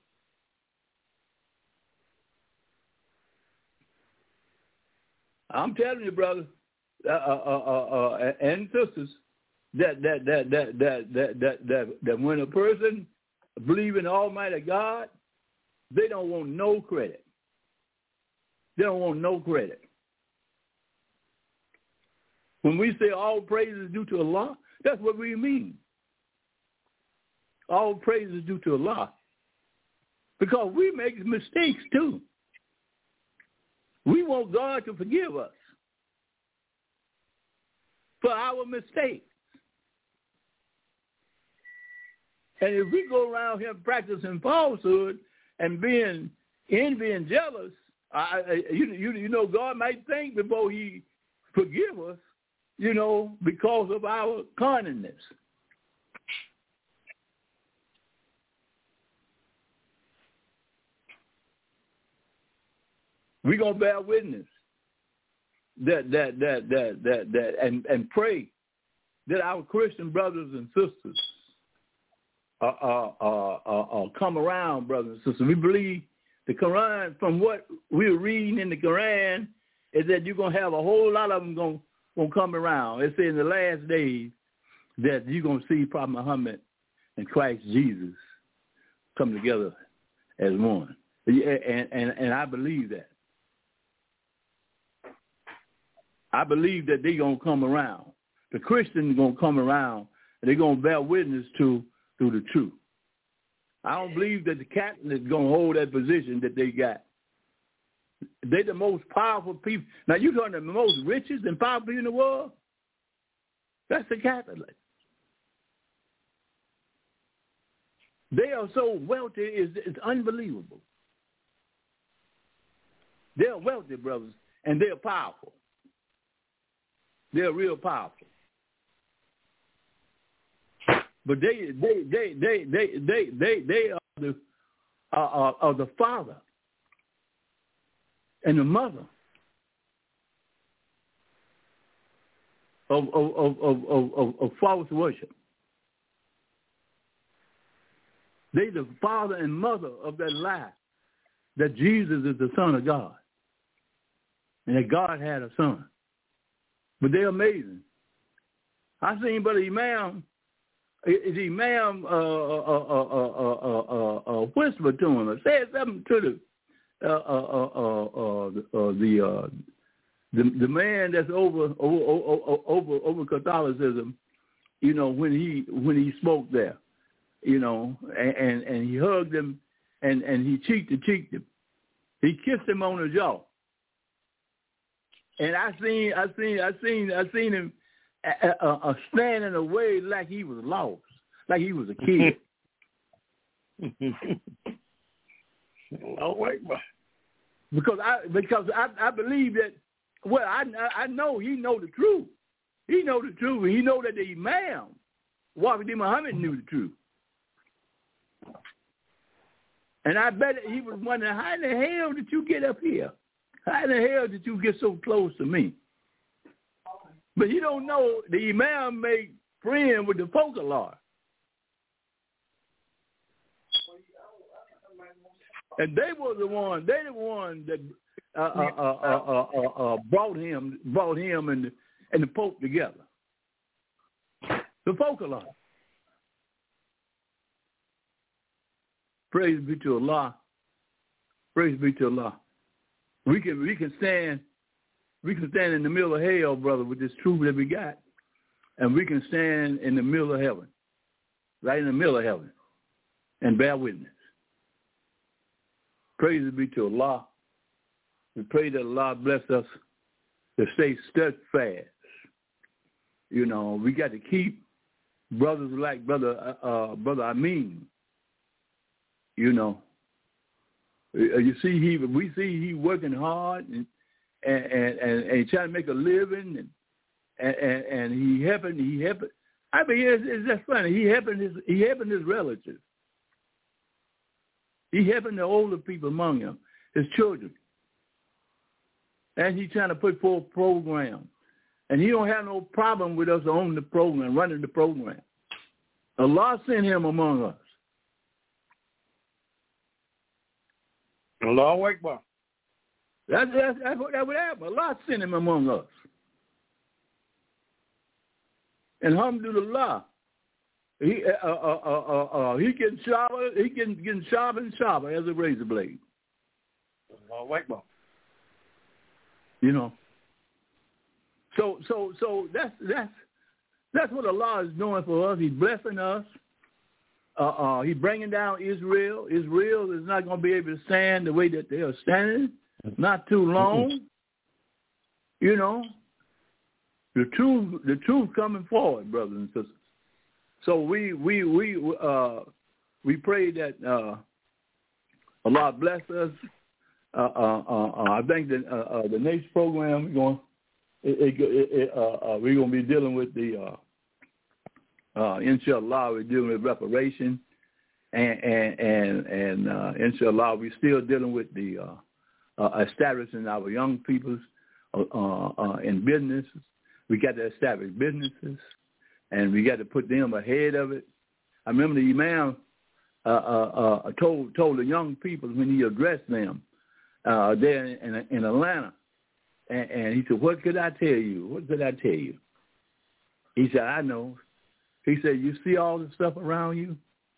I'm telling you, brother, uh, uh, uh, uh, and sisters, that that that that that that that that, that when a person believes in Almighty God, they don't want no credit. They don't want no credit. When we say all praise is due to Allah, that's what we mean. All praise is due to Allah. Because we make mistakes too. We want God to forgive us for our mistakes. And if we go around here practicing falsehood and being envy and jealous, I, I, you, you, you know, God might think before he forgive us, you know, because of our cunningness. We're gonna bear witness that that that that that that and, and pray that our Christian brothers and sisters uh, uh, uh, uh, uh, come around, brothers and sisters. We believe the Quran, from what we're reading in the Quran, is that you're going to have a whole lot of them going to come around. It says in the last days that you're going to see Prophet Muhammad and Christ Jesus come together as one. And, and, and I believe that. I believe that they're going to come around. The Christians are going to come around, and they're going to bear witness to, to the truth. I don't believe that the Catholics are going to hold that position that they got. They're the most powerful people. Now, you're talking the most richest and powerful people in the world? That's the Catholics. They are so wealthy, it's, it's unbelievable. They're wealthy, brothers, and they're powerful. They're real powerful. But they, they, they, they, they, they, they, they are the, uh, are, are the father and the mother of of of of, of, of false worship. They the father and mother of that lie that Jesus is the Son of God and that God had a son. But they're amazing. I seen Brother Imam, is Imam uh, uh, uh, uh, uh, uh, uh, whisper to him, or said something to the uh, uh, uh, uh, uh, the, uh, the the man that's over over over over, over Catholicism, you know, when he when he spoke there, you know, and, and, and he hugged him and, and he cheek to cheeked him. He kissed him on the jaw. And I seen, I seen, I seen, I seen him uh, uh, uh, standing away like he was lost, like he was a kid. Oh wait, because I because I, I believe that. Well, I I know he know the truth. He know the truth. He know that the Imam, Wahid Muhammad, knew the truth. And I bet he was wondering, how in the hell did you get up here? How in the hell did you get so close to me? But you don't know the Imam made friends with the folklore. And they were the one. They the one that uh, uh, uh, uh, uh, uh, brought him, brought him and the, and the Pope together. The folklore. Praise be to Allah. Praise be to Allah. We can we can stand we can stand in the middle of hell, brother, with this truth that we got, and we can stand in the middle of heaven, right in the middle of heaven, and bear witness. Praise be to Allah. We pray that Allah bless us to stay steadfast. You know, we got to keep brothers like brother uh, brother Amin. You know, you see, he we see he working hard and and and, and, and trying to make a living, and and, and, and he helping he helping. I mean, it's, it's just funny. He helping his he helping his relatives. He helping the older people among him, his children, and he trying to put forth programs. And he don't have no problem with us owning the program, running the program. Allah sent him among us. Allahu Akbar. That's, that's, that's what that would happen. Allah sent him among us. And alhamdulillah, he uh, uh, uh, uh, uh, he getting sharper, he getting getting sharper and sharper as a razor blade. Allahu Akbar. You know. So so so that's that's that's what Allah is doing for us. He's blessing us. Uh, uh, he's bringing down Israel. Israel is not going to be able to stand the way that they are standing. Not too long. You know, the truth, the truth coming forward, brothers and sisters. So we we we uh, we pray that uh, Allah bless us. Uh, uh, uh, I think that uh, uh, the next program we're going it, it, it, uh, uh, we're going to be dealing with the. Uh, Uh, inshallah, we're dealing with reparation, and and and, and uh, inshallah, we're still dealing with the uh, uh, establishing our young peoples uh, uh, in business. We got to establish businesses. and we got to put them ahead of it. I remember the imam uh, uh, uh, told told the young people when he addressed them uh, there in, in Atlanta, and, and he said, "What could I tell you? What could I tell you?" He said, "I know." He said, "You see all the stuff around you?"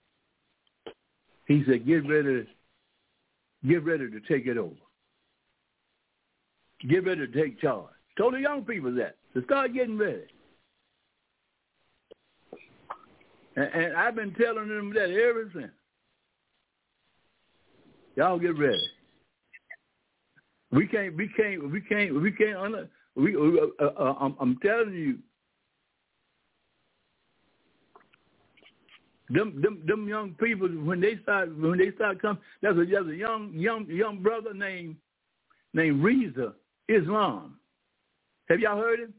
He said, "Get ready, get ready to take it over. Get ready to take charge." Told the young people that to start getting ready. And, and I've been telling them that ever since. Y'all get ready. We can't, we can't, we can't, we can't. Under, we, uh, uh, I'm, I'm telling you, them, them, them young people when they start, when they start coming. There's a, there's a young, young, young brother named, named Reza Islam. Have y'all heard him?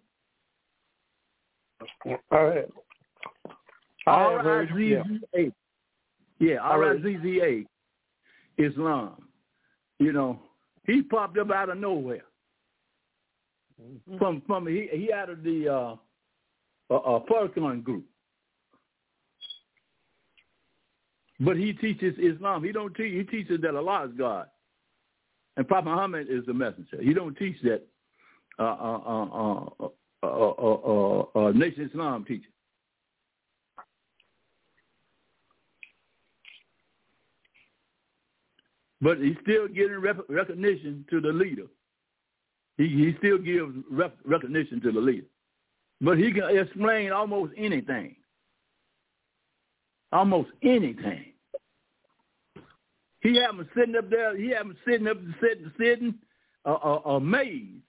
All right. R I Z Z A. Yeah, R I Z Z A. Islam. You know, he popped up out of nowhere. Mm-hmm. From from he he out of the uh, uh, uh Farrakhan group. But he teaches Islam. He don't teach. He teaches that Allah is God, and Prophet Muhammad is the messenger. He don't teach that. Uh, uh, uh, uh, uh, uh, uh, uh, Nation Islam teaches. But he's still getting rep- recognition to the leader. He, he still gives rep- recognition to the leader. But he can explain almost anything. Almost anything. He had him sitting up there. He had him sitting up, sitting, sitting, uh, uh, amazed.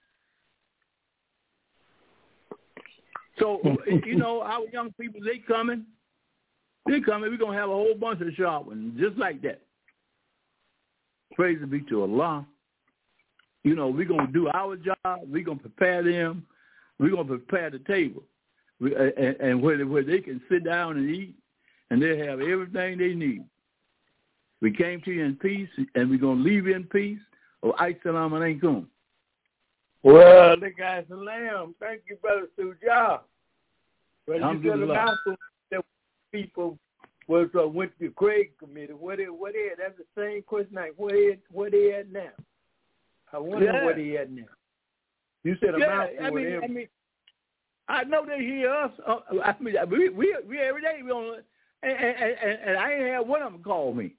So, you know, our young people, they coming. They coming. We're going to have a whole bunch of sharp ones, just like that. Praise be to Allah. You know, we're going to do our job. We're going to prepare them. We're going to prepare the table. We, uh, and and where, they, where they can sit down and eat, and they have everything they need. We came to you in peace, and we're going to leave you in peace. Oh, Assalamu alaikum. Well, the guy's a lamb. Thank you, Brother Sujah. But you said the gospel that people was uh, went to the Craig committee. What is what is that's the same question. Like what is what is at now? I wonder yeah. what he at now. You said a yeah, mouthful. I mean, I mean, I know they hear us. Uh, I mean, we we we every day we on, and, and, and, and I ain't had one of them call me.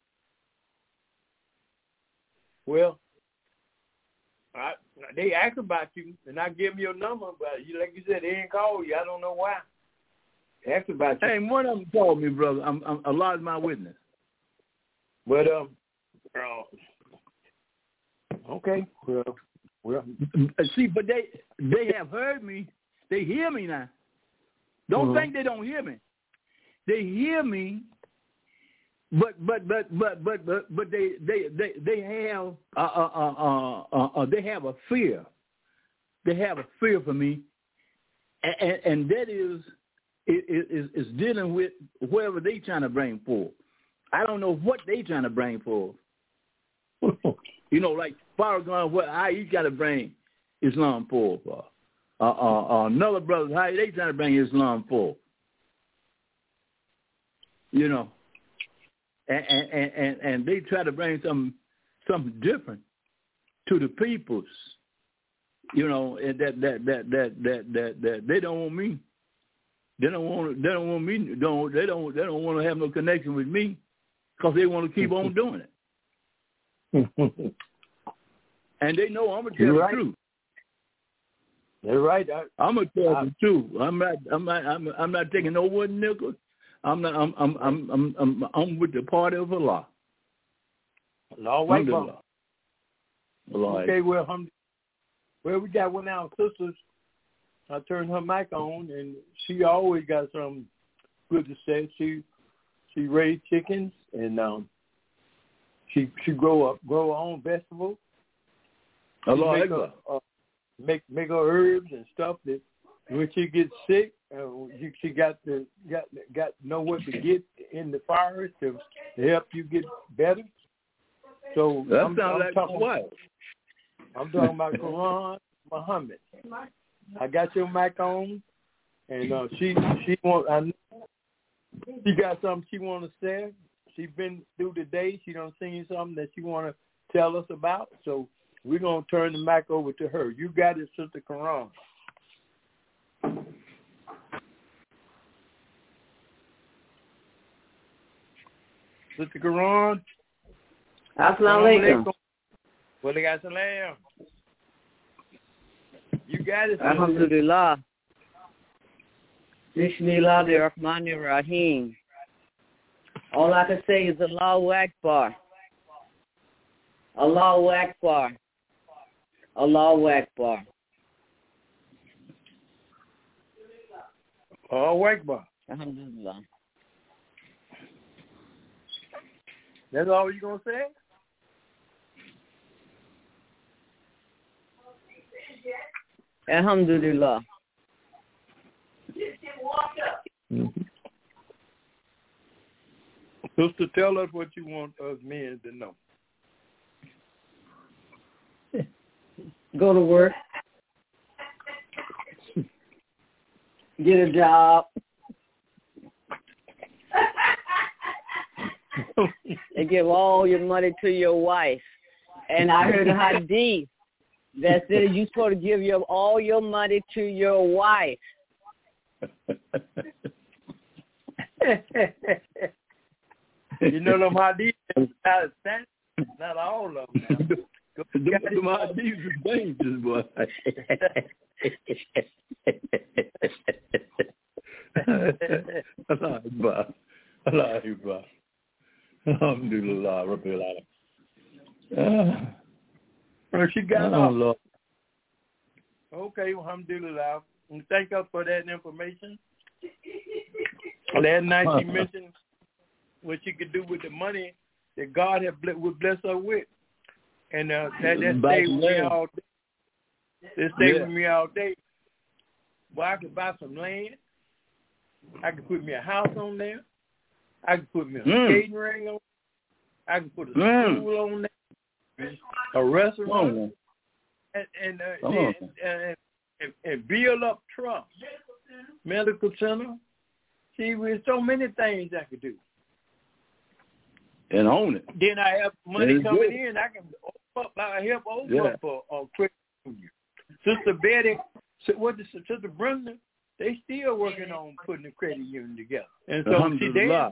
Well. I, they ask about you, and I give them your number, but you, like you said, they didn't call you. I don't know why. They ask about you. Hey, one of them called me, brother. I'm, I'm, Allah is my witness. But um, uh, okay, well, well. See, but they they have heard me. They hear me now. Don't mm-hmm. think they don't hear me. They hear me. But but but but but but but they they they they have uh uh uh uh, uh they have a fear. They have a fear for me, and, and, and that is is is dealing with whoever they trying to bring forth. I don't know what they trying to bring forth. You know, like Farrakhan, what how he got to bring Islam forth. Uh, uh, uh, another brother, how they trying to bring Islam forth. You know. And, and and and they try to bring some something different to the peoples, you know, and that that that that that that, that they don't want me. They don't want they don't want me. Don't they don't they don't want to have no connection with me, because they want to keep on doing it. And they know I'm gonna tell You're the right. truth. They're right. I, I'm gonna tell I, the truth. I'm not I'm not I'm, I'm not taking no one nickel. I'm not. I'm. I'm. I'm. I'm. I'm, I'm with the party of Allah. All right, Allah. Okay. Well, um, well, we got one of our sisters. I turned her mic on, and she always got something good to say. She she raised chickens, and um, she she grow up grow her own vegetables. Allah. Make her, uh, make make her herbs and stuff that when she gets sick. Uh, you, she got to got got to know what to get in the fires to, to help you get better. So that I'm, sounds I'm like talking, what? I'm talking about Quran Muhammad. I got your mic on. and uh, she she want I know she got something she want to say. She been through the day. She done seen something that she want to tell us about. So we're gonna turn the mic over to her. You got it, Sister Karan. Sister Karan. Assalamu alaikum. Well, they got salam. You got it. Alhamdulillah. Bismillah ar-Rahman ar-Rahim. All I can say is Allahu Akbar. Allahu Akbar. Allahu Akbar. Allahu Akbar. Alhamdulillah. That's all you gonna say? Alhamdulillah. Mm-hmm. Sister, tell us what you want us men to know. Go to work. Get a job. And give all your money to your wife. And I heard a hadith that said you're supposed to give your, all your money to your wife. You know them hadiths, not, not all of them. Them hadiths are dangerous, boy. Allah Akbar. Allah Akbar. Alhamdulillah, Rabbil Alamin. Uh, she got oh, off. Lord. Okay, alhamdulillah. Thank us for that information. Last night she mentioned what she could do with the money that God had ble- would bless her with. And uh, that, that stayed with me all day. That stayed Yeah. with me all day. Well, I could buy some land. I could put me a house on there. I could put me a Mm. skating ring on. I could put a Mm. school on there, a restaurant, Oh. and and, uh, Oh. and, and, and and build up trust, medical center. See, there's so many things I could do. And own it. Then I have money That's coming good. in. I can open up, I help open Yeah. up for uh, quick. Sister Betty, what the Sister Brenda, they still working on putting the credit union together. And so see, they, Alhamdulillah.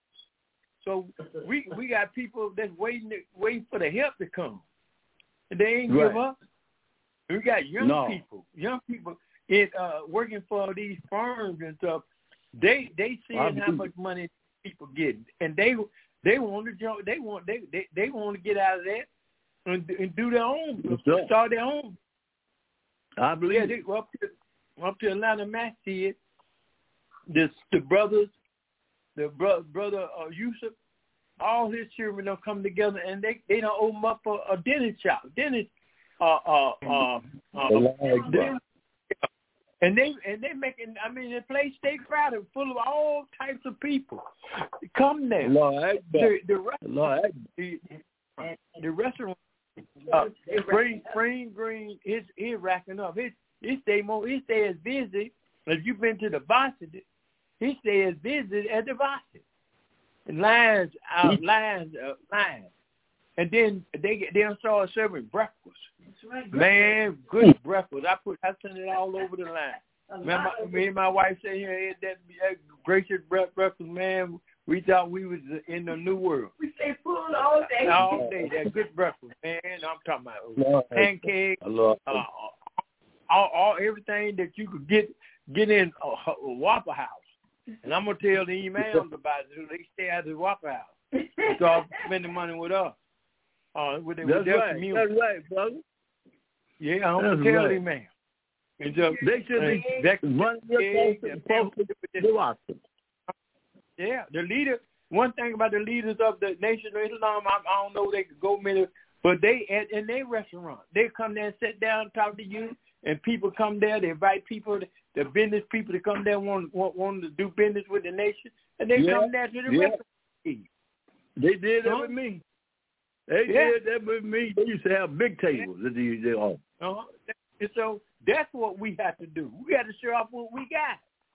so we we got people that's waiting waiting for the help to come, and they ain't Right. give up. We got young No. people, young people in uh, working for these firms and stuff. They they seeing I how believe much money people getting, and they they want to jump. They want they they, they want to get out of that and, and do their own, Sure. start their own. I believe Yeah, they go up to up to Atlanta Mass did. This the brothers, the bro, brother uh, Yusuf, all his children don't come together and they they don't open up a, a dentist shop, dentist, uh uh uh, uh dentist, and they and they making. I mean, the place stay crowded, full of all types of people. Come there. Lord, The the, rest, Lord, the, the restaurant. Uh, Spring, Spring Green, his he racking up. His he stay more. He stay as busy. If you've been to the Varsity, he stay as busy as the Varsity. And lines out, lines, uh, lines, and then they get they start serving breakfast. Man, good breakfast. I put I sent it all over the line. Man, my, me and my wife said here had that, that gracious breakfast, man. We thought we was in the new world. We stay full all day. All day, that good breakfast, man. I'm talking about Lord, pancakes, Lord. uh, all, all everything that you could get get in a, a Waffle House. And I'm gonna tell the imams about it. So they stay at the Waffle House. Start spending money with us. Uh, with, their, with That's their right. community. That's right, brother. Yeah, I'm That's gonna tell right. the imam. And just, They should be that, running your folks to do awesome. yeah, the leader. One thing about the leaders of the Nation of Islam, I, I don't know they could go many, but they at in their restaurant, they come there and sit down and talk to you, and people come there. They invite people, the business people, to come there want want, want to do business with the nation, and they Yeah, come there to the yeah. restaurant. They did that Huh? with me. They Yeah. did that with me. They used to have big tables that they used to own. Uh-huh. And so that's what we have to do. We got to show off what we got.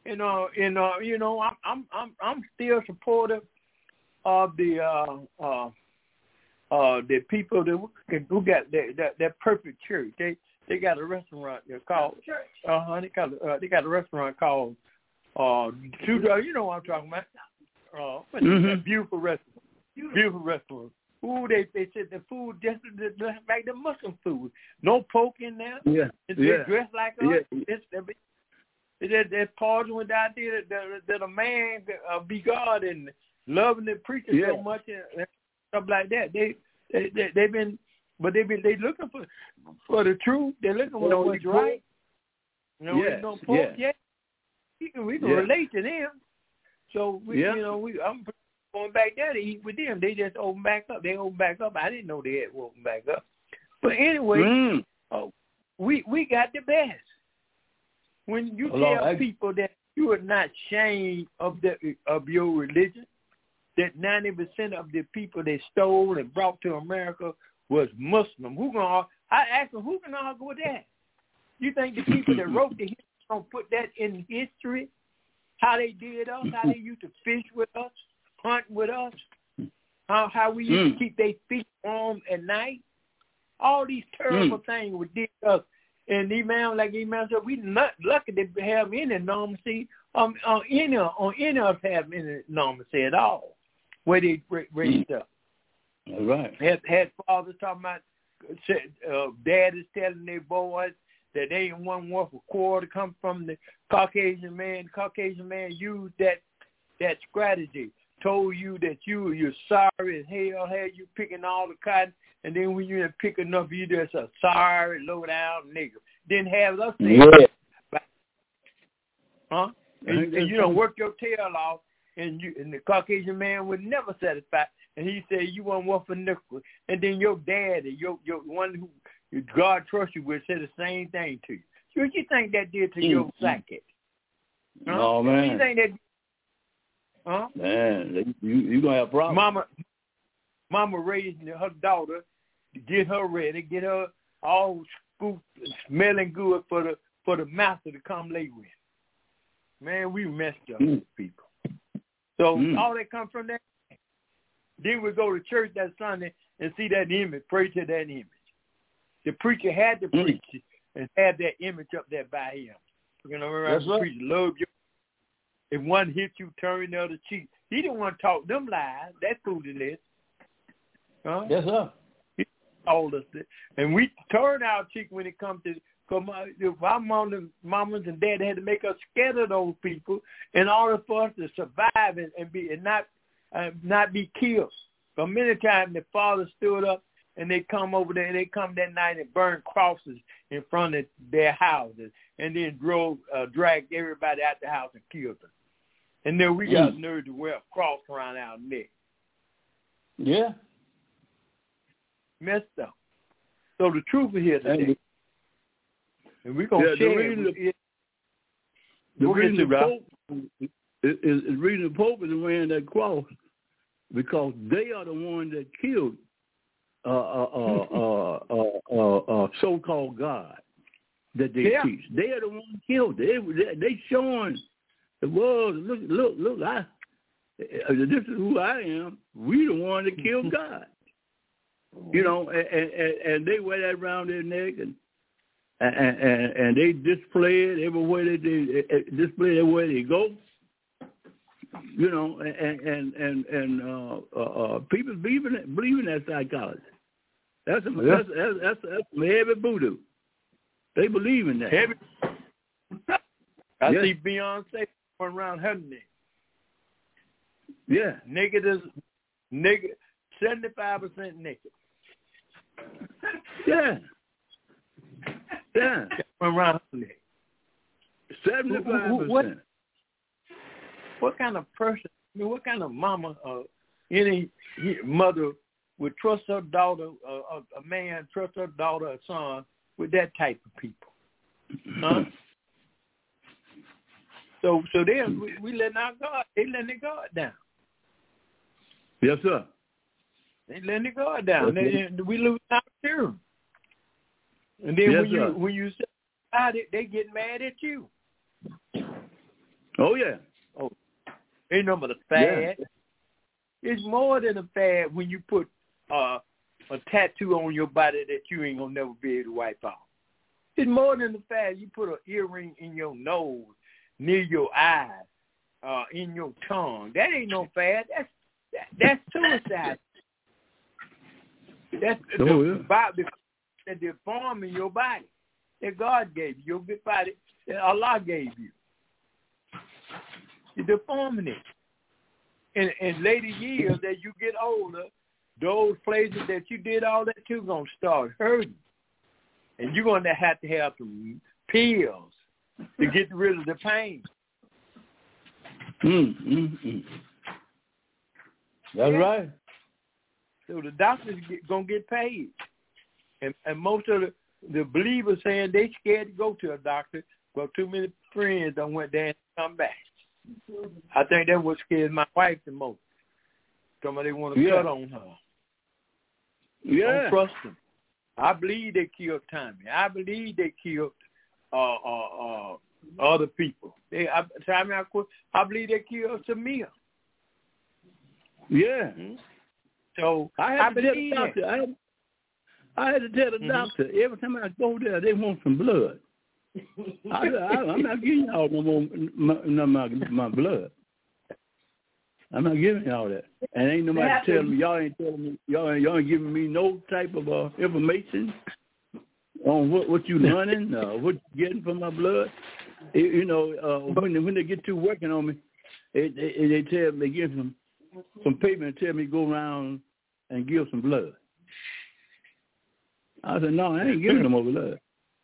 and uh, and uh, you know, I'm I'm I'm I'm still supportive of the uh, uh, uh, the people that who got that that, that perfect church. They they got a restaurant there called uh huh. They got uh, they got a restaurant called uh, you know what I'm talking about. Uh, mm-hmm. Beautiful restaurant, beautiful restaurant. Ooh, they they said the food just like the Muslim food. No pork in there. Yeah, it's yeah. dressed like us. Yeah. It's, it's, it's pausing with the idea that, that, that a man uh, be God and loving the preacher yeah. so much and stuff like that. They they they they've been, but they been they looking for for the truth. They're looking for you what's right. You know, yes, no pork yeah. yet. We can we can yeah. relate to them. So we, yeah. you know, we I'm. going back there to eat with them. They just opened back up. They opened back up. I didn't know they had opened back up. But anyway, mm. uh, we we got the best. When you Hello, tell I... people that you are not ashamed of the of your religion, that ninety percent of the people they stole and brought to America was Muslim. Who gonna? I asked them, who can argue with that? You think the people that wrote the history gonna put that in history? How they did us? How they used to fish with us? Hunt with us, how how we used mm. to keep their feet warm at night. All these terrible mm. things we did us. And Imam, like Imam said, we not lucky to have any normalcy um, on any on any of us have any normalcy at all, where they raised up. All right. Had, had fathers talking about, uh, dad is telling their boys that they ain't one worth a quarter come from the Caucasian man. The Caucasian man used that that strategy. Told you that you you're sorry as hell, had you picking all the cotton, and then when you didn't pick enough, you just a sorry, low down nigga. Didn't have us say, yeah. huh? And, and you don't work your tail off, and you and the Caucasian man was never satisfied, and he said you want one for nickel, and then your daddy, your your one who God trusts you with, said the same thing to you. So what you think that did to mm-hmm. your psyche? Huh? Oh man. What you think that? Huh? Man, you you gonna have problems. Mama, mama raising her daughter to get her ready, get her all scooped, smelling good for the for the master to come lay with. Man, we messed up mm. with people. So mm. all that come from that. Then we go to church that Sunday and see that image, pray to that image. The preacher had to preach mm. and have that image up there by him. You know, remember the preacher, love your. If one hit you, turn the other cheek. He didn't want to talk them lies. That's foolishness. Huh? Yes, sir. He told us that. And we turned our cheek when it comes to, because our mom, mamas and dad had to make us scared of those people in order for us to survive and, and be and not uh, not be killed. But many times the father stood up and they come over there, they come that night and burn crosses in front of their houses and then drove, uh, dragged everybody out the house and killed them. And then we got mm. nerve to wear a cross around our neck. Yeah. Messed up. So the truth is here today. And we're going to yeah, share the, it. The reason the Pope is, is, is reason the Pope is wearing that cross because they are the ones that killed uh, uh, uh, uh, uh, uh, uh, so-called God that they yeah. teach. They are the ones killed. They they, they showing the world, look, look, look, I, this is who I am. We the one that killed God. You know, and, and, and they wear that around their neck, and and, and, and they display it everywhere they, they display it everywhere they go. You know, and and and, and uh, uh, uh, people believe in it, believe in that psychology. That's a, yeah. that's, that's that's that's some heavy voodoo. They believe in that. Heavy. I yes. see Beyonce going around her neck. Yeah, naked is naked, seventy-five percent naked. Yeah, yeah, around her neck. Seventy-five percent. What, what kind of person? I mean, what kind of mama or uh, any mother would trust her daughter, uh, a man trust her daughter or son with that type of people? Huh? So, so they we, we letting our God, they letting their God down. Yes, sir. They letting their God down. Okay. They, we lose our children. And then yes, when you sir. when you say about it, they get mad at you. Oh, yeah. Oh, ain't no but a fad. Yeah. It's more than a fad when you put uh, a tattoo on your body that you ain't gonna never be able to wipe off. It's more than a fad. You put an earring in your nose, near your eyes, uh, in your tongue. That ain't no fad. That's that, that's suicide. That's Oh, the yeah. body that they're forming your body that God gave you, your good body that Allah gave you. You're deforming it. In, in later years, as you get older, those places that you did all that to going to start hurting. And you're going to have to have some pills to get rid of the pain. Mm, mm, mm. That's Yeah. right. So the doctors going to get paid. And, and most of the, the believers saying they scared to go to a doctor because too many friends done went there and come back. I think that's what scares my wife the most. Somebody want to Yeah. cut on her. Yeah. Don't trust them. I believe they killed Tommy. I believe they killed uh, uh, uh, other people. They, I, Tommy, I, I believe they killed Samir. Yeah. Hmm? So I had I to tell the believe doctor. that. I had, I had to tell the Mhm. doctor every time I go there, they want some blood. I, I, I'm not giving y'all no more my, no, my, my blood. I'm not giving y'all that. And ain't nobody telling me, y'all ain't telling me, y'all ain't, y'all ain't giving me no type of uh, information on what, what you running, uh, what you getting from my blood. It, you know, uh, when, they, when they get to working on me, it, it, they tell me, they give some, some paper and tell me to go around and give some blood. I said, no, I ain't giving them more blood.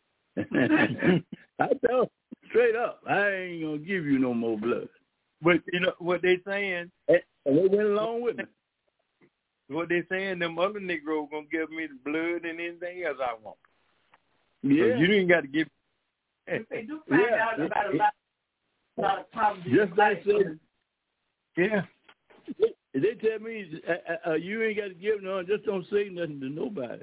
I tell them straight up, I ain't going to give you no more blood. But you know what they saying? And they went along with me. What they saying? Them other Negroes gonna give me the blood and anything else I want. Yeah. So you didn't got to give. They do find Yeah. out about a lot, a lot of problems. in Just like life. said, Yeah. they, they tell me, uh, uh, you ain't got to give no, just don't say nothing to nobody.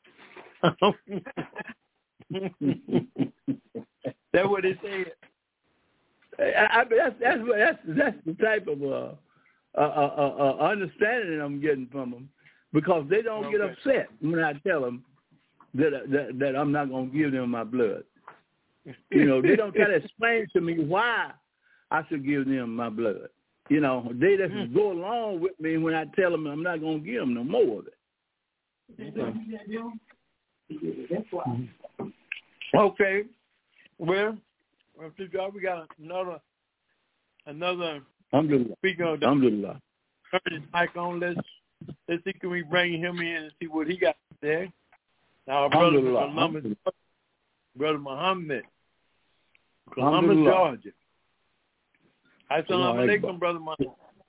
That's what they said. I, I, that's, that's, that's, that's the type of uh, uh, uh, uh, understanding I'm getting from them, because they don't Okay. get upset when I tell them that, that, that I'm not going to give them my blood. You know, they don't try to explain to me why I should give them my blood. You know, they just mm. go along with me when I tell them I'm not going to give them no more of it. That's why. Okay. Well, we got another another Alhamdulillah. speaker of the Alhamdulillah. mic on. Let's let's see, can we bring him in and see what he got to say? Our brother from Columbus, brother Muhammad, Columbus, Georgia. Assalamu alaikum, brother Muhammad.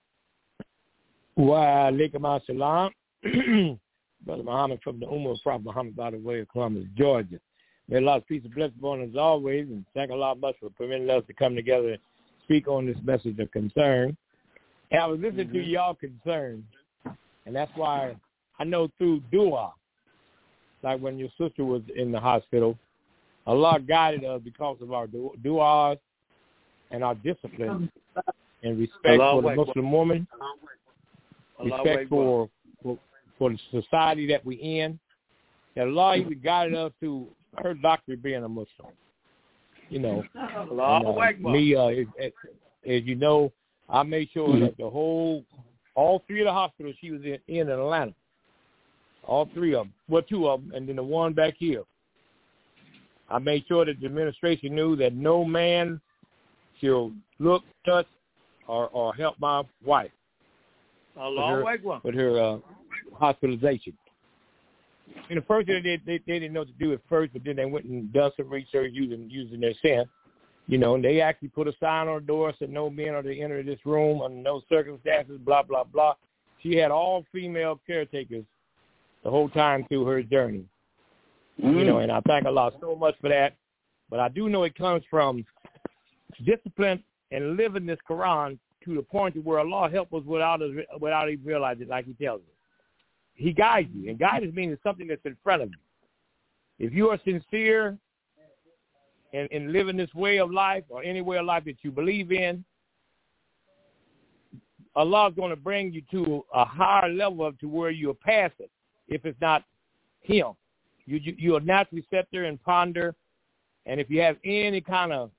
Wa alaikum assalam. Brother Muhammad from the Ummah of Prophet Muhammad, by the way, of Columbus, Georgia. May Allah's peace and blessings upon us as always, and thank Allah much for permitting us to come together and speak on this message of concern. And I was listening mm-hmm. to y'all concern, and that's why I know through dua, like when your sister was in the hospital, Allah guided us because of our du- duas and our discipline and respect Allah for the Muslim woman, Allah respect for, for for the society that we're in. That Allah even guided us to her doctor being a Muslim. You know, and, uh, me, uh, as, as you know, I made sure mm-hmm. that the whole, all three of the hospitals she was in, in Atlanta, all three of them, well, two of them, and then the one back here, I made sure that the administration knew that no man shall look, touch, or, or help my wife Allah with her, with her uh, hospitalization. And the first thing they, they they didn't know what to do at first, but then they went and done some research using using their sense, you know. And they actually put a sign on the door said no men are to enter this room under no circumstances. Blah blah blah. She had all female caretakers the whole time through her journey, mm. you know. And I thank Allah so much for that. But I do know it comes from discipline and living this Quran to the point where Allah help us without us without even realizing it, like He tells us. He guides you, and guidance means it's something that's in front of you. If you are sincere in, in living this way of life or any way of life that you believe in, Allah's going to bring you to a higher level of to where you'll pass it if it's not him. You, you, you'll naturally sit there and ponder, and if you have any kind of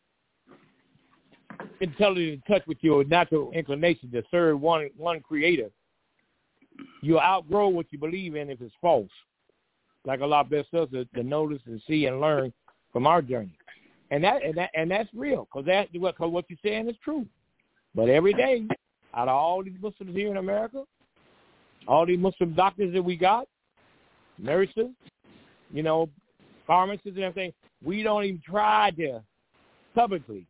intelligent touch with your natural inclination to serve one one creator, you'll outgrow what you believe in if it's false. Like Allah bless us to, to notice and see and learn from our journey. And that and that and that's real, because that cause what you're saying is true. But every day, out of all these Muslims here in America, all these Muslim doctors that we got, nurses, you know, pharmacists and everything, we don't even try to publicly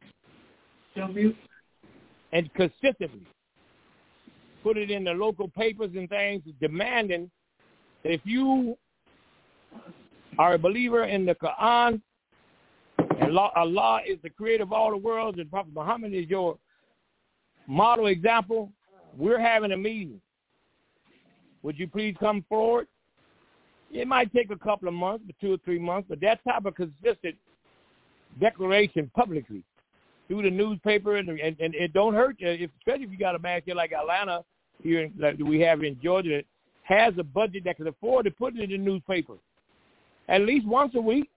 and consistently put it in the local papers and things, demanding that if you are a believer in the Quran, and Allah, Allah is the creator of all the worlds, and Prophet Muhammad is your model example, we're having a meeting. Would you please come forward? It might take a couple of months, but two or three months, but that type of consistent declaration publicly through the newspaper, and, and, and it don't hurt you, if, especially if you got a man here like Atlanta, here in, like we have in Georgia, that has a budget that can afford to put it in the newspaper at least once a week.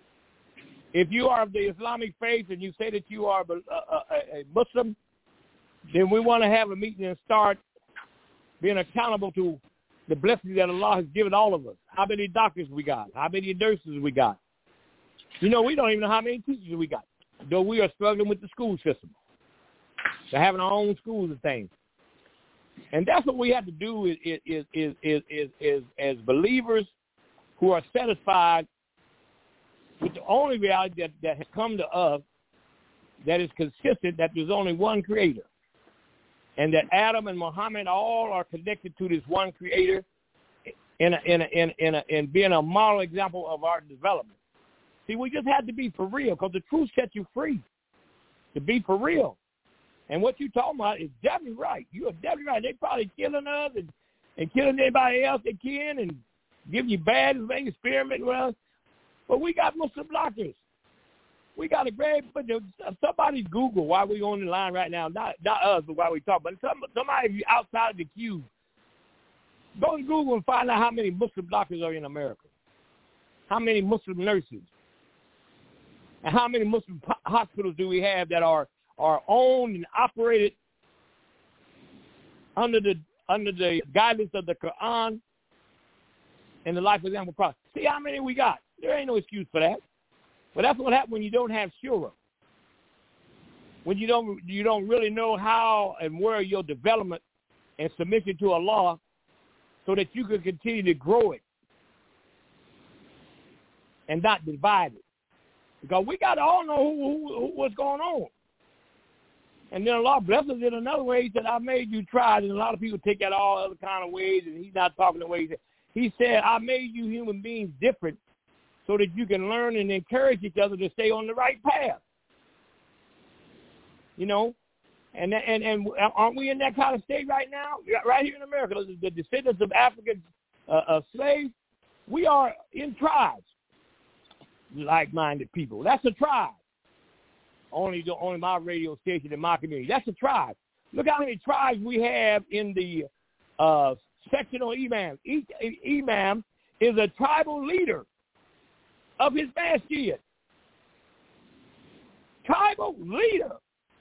If you are of the Islamic faith and you say that you are a, a, a Muslim, then we want to have a meeting and start being accountable to the blessings that Allah has given all of us. How many doctors we got? How many nurses we got? You know, we don't even know how many teachers we got, though we are struggling with the school system. They're having our own schools and things. And that's what we have to do is, is, is, is, is, is, is as believers who are satisfied with the only reality that, that has come to us that is consistent, that there's only one creator. And that Adam and Muhammad all are connected to this one creator in, a, in, a, in, in, a, in being a model example of our development. See, we just have to be for real, because the truth sets you free to be for real. And what you're talking about is definitely right. You are definitely right. They're probably killing us and, and killing anybody else they can and giving you bad things, experimenting with us. But we got Muslim doctors. We got a great, but somebody Google while we're on the line right now, not not us, but while we talk, but some, somebody outside the queue, go to Google and find out how many Muslim doctors are in America, how many Muslim nurses, and how many Muslim hospitals do we have that are, are owned and operated under the under the guidance of the Quran and the life example process. See how many we got. There ain't no excuse for that. But that's what happens when you don't have shura. When you don't you don't really know how and where your development and submission to Allah so that you can continue to grow it and not divide it. Because we got to all know who, who, who, what's going on. And then Allah blesses in another way. He said, I made you try. And a lot of people take that all other kind of ways, and he's not talking the way he said. He said, I made you human beings different so that you can learn and encourage each other to stay on the right path. You know, and and and aren't we in that kind of state right now? Right here in America, the descendants of African uh, uh, slaves, we are in tribes, like-minded people. That's a tribe. Only the, only my radio station in my community. That's a tribe. Look how many tribes we have in the uh, sectional imam. Each imam is a tribal leader of his masjid. Tribal leader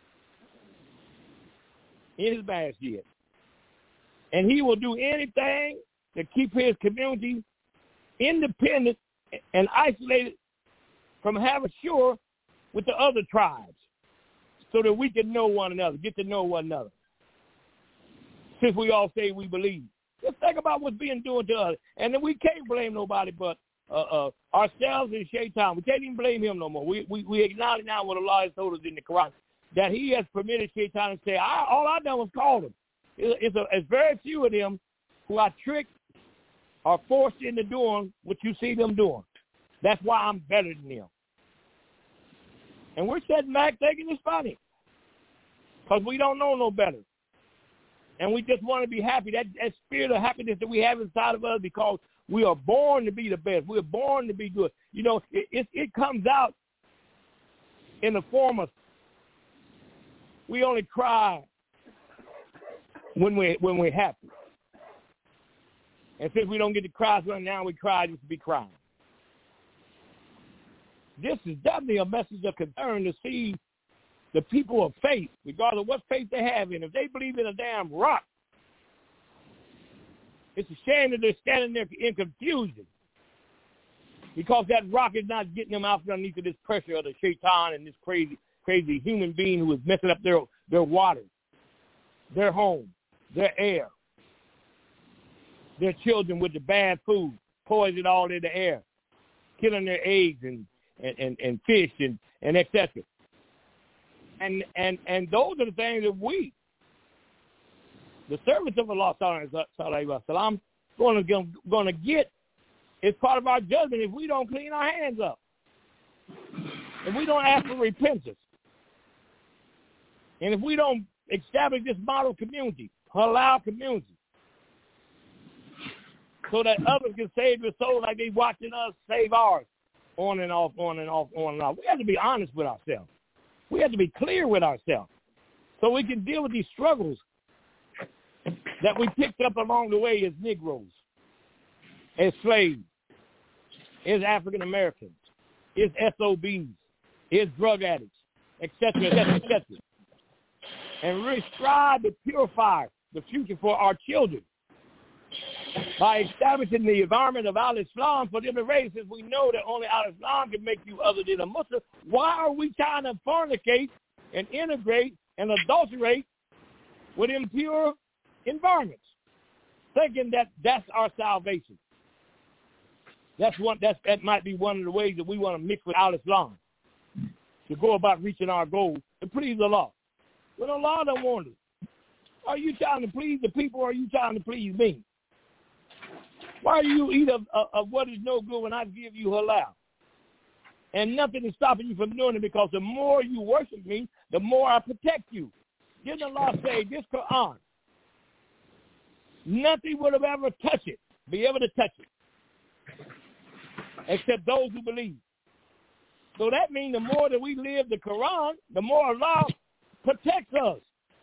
in his masjid. And he will do anything to keep his community independent and isolated from having sure with the other tribes so that we can know one another, get to know one another. Since we all say we believe. Just think about what's being done to us. And then we can't blame nobody but uh, uh, ourselves and Shaitan. We can't even blame him no more. We, we, we acknowledge now what Allah has told us in the Quran, that he has permitted Shaitan to say, I, all I done was call them. It, it's, a, it's very few of them who are tricked or forced into doing what you see them doing. That's why I'm better than them. And we're sitting back thinking it's funny because we don't know no better. And we just want to be happy. That, that spirit of happiness that we have inside of us because we are born to be the best. We're born to be good. You know, it, it, it comes out in the form of we only cry when we when we're happy. And since we don't get to cry right now, we cry just to be crying. This is definitely a message of concern to see the people of faith, regardless of what faith they have in. If they believe in a damn rock, it's a shame that they're standing there in confusion because that rock is not getting them out from underneath of this pressure of the shaitan and this crazy, crazy human being who is messing up their, their water, their home, their air, their children with the bad food, poison all in the air, killing their eggs and, and, and, and fish and, and et cetera. And, and, and those are the things that we, the servants of Allah, salam, going to, going to get as part of our judgment if we don't clean our hands up. If we don't ask for repentance. And if we don't establish this model community, halal community, so that others can save their soul like they watching us save ours, on and off, on and off, on and off. We have to be honest with ourselves. We have to be clear with ourselves so we can deal with these struggles that we picked up along the way as Negroes, as slaves, as African Americans, as S O Bs, as drug addicts, et cetera, et cetera, et cetera. And really strive to purify the future for our children by establishing the environment of Al-Islam for them to raise. Since we know that only Al-Islam can make you other than a Muslim, why are we trying to fornicate and integrate and adulterate with impure environments, thinking that that's our salvation? That's one. That's that might be one of the ways that we want to mix with Al-Islam to go about reaching our goal to please Allah. Well, Allah don't want it. Are you trying to please the people, or are you trying to please me? Why do you eat of, of, of what is no good when I give you halal? And nothing is stopping you from doing it, because the more you worship me, the more I protect you. Didn't Allah say this Quran? Nothing would have ever touched it, be able to touch it, except those who believe. So that means the more that we live the Quran, the more Allah protects us.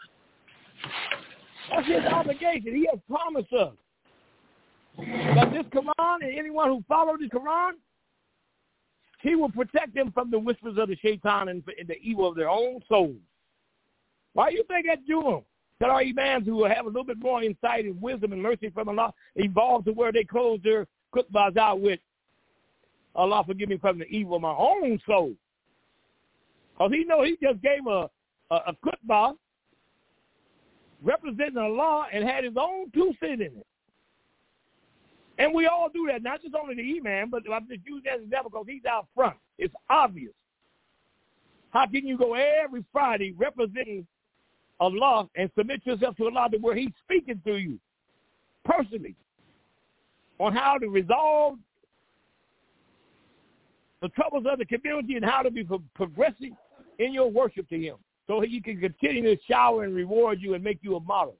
That's his obligation. He has promised us that this Quran and anyone who follows the Quran, he will protect them from the whispers of the shaitan and, and the evil of their own souls. Why do you think that's doing? That our imams who have a little bit more insight and wisdom and mercy from Allah evolved to where they close their khutbahs out with, Allah forgive me from the evil of my own soul. Because he know he just gave a, a, a khutbah representing Allah and had his own two cents in it. And we all do that, not just only the imam, but I'm just using that as an example because he's out front. It's obvious. How can you go every Friday representing Allah and submit yourself to Allah to where he's speaking to you personally on how to resolve the troubles of the community and how to be pro- progressing in your worship to him so he can continue to shower and reward you and make you a model.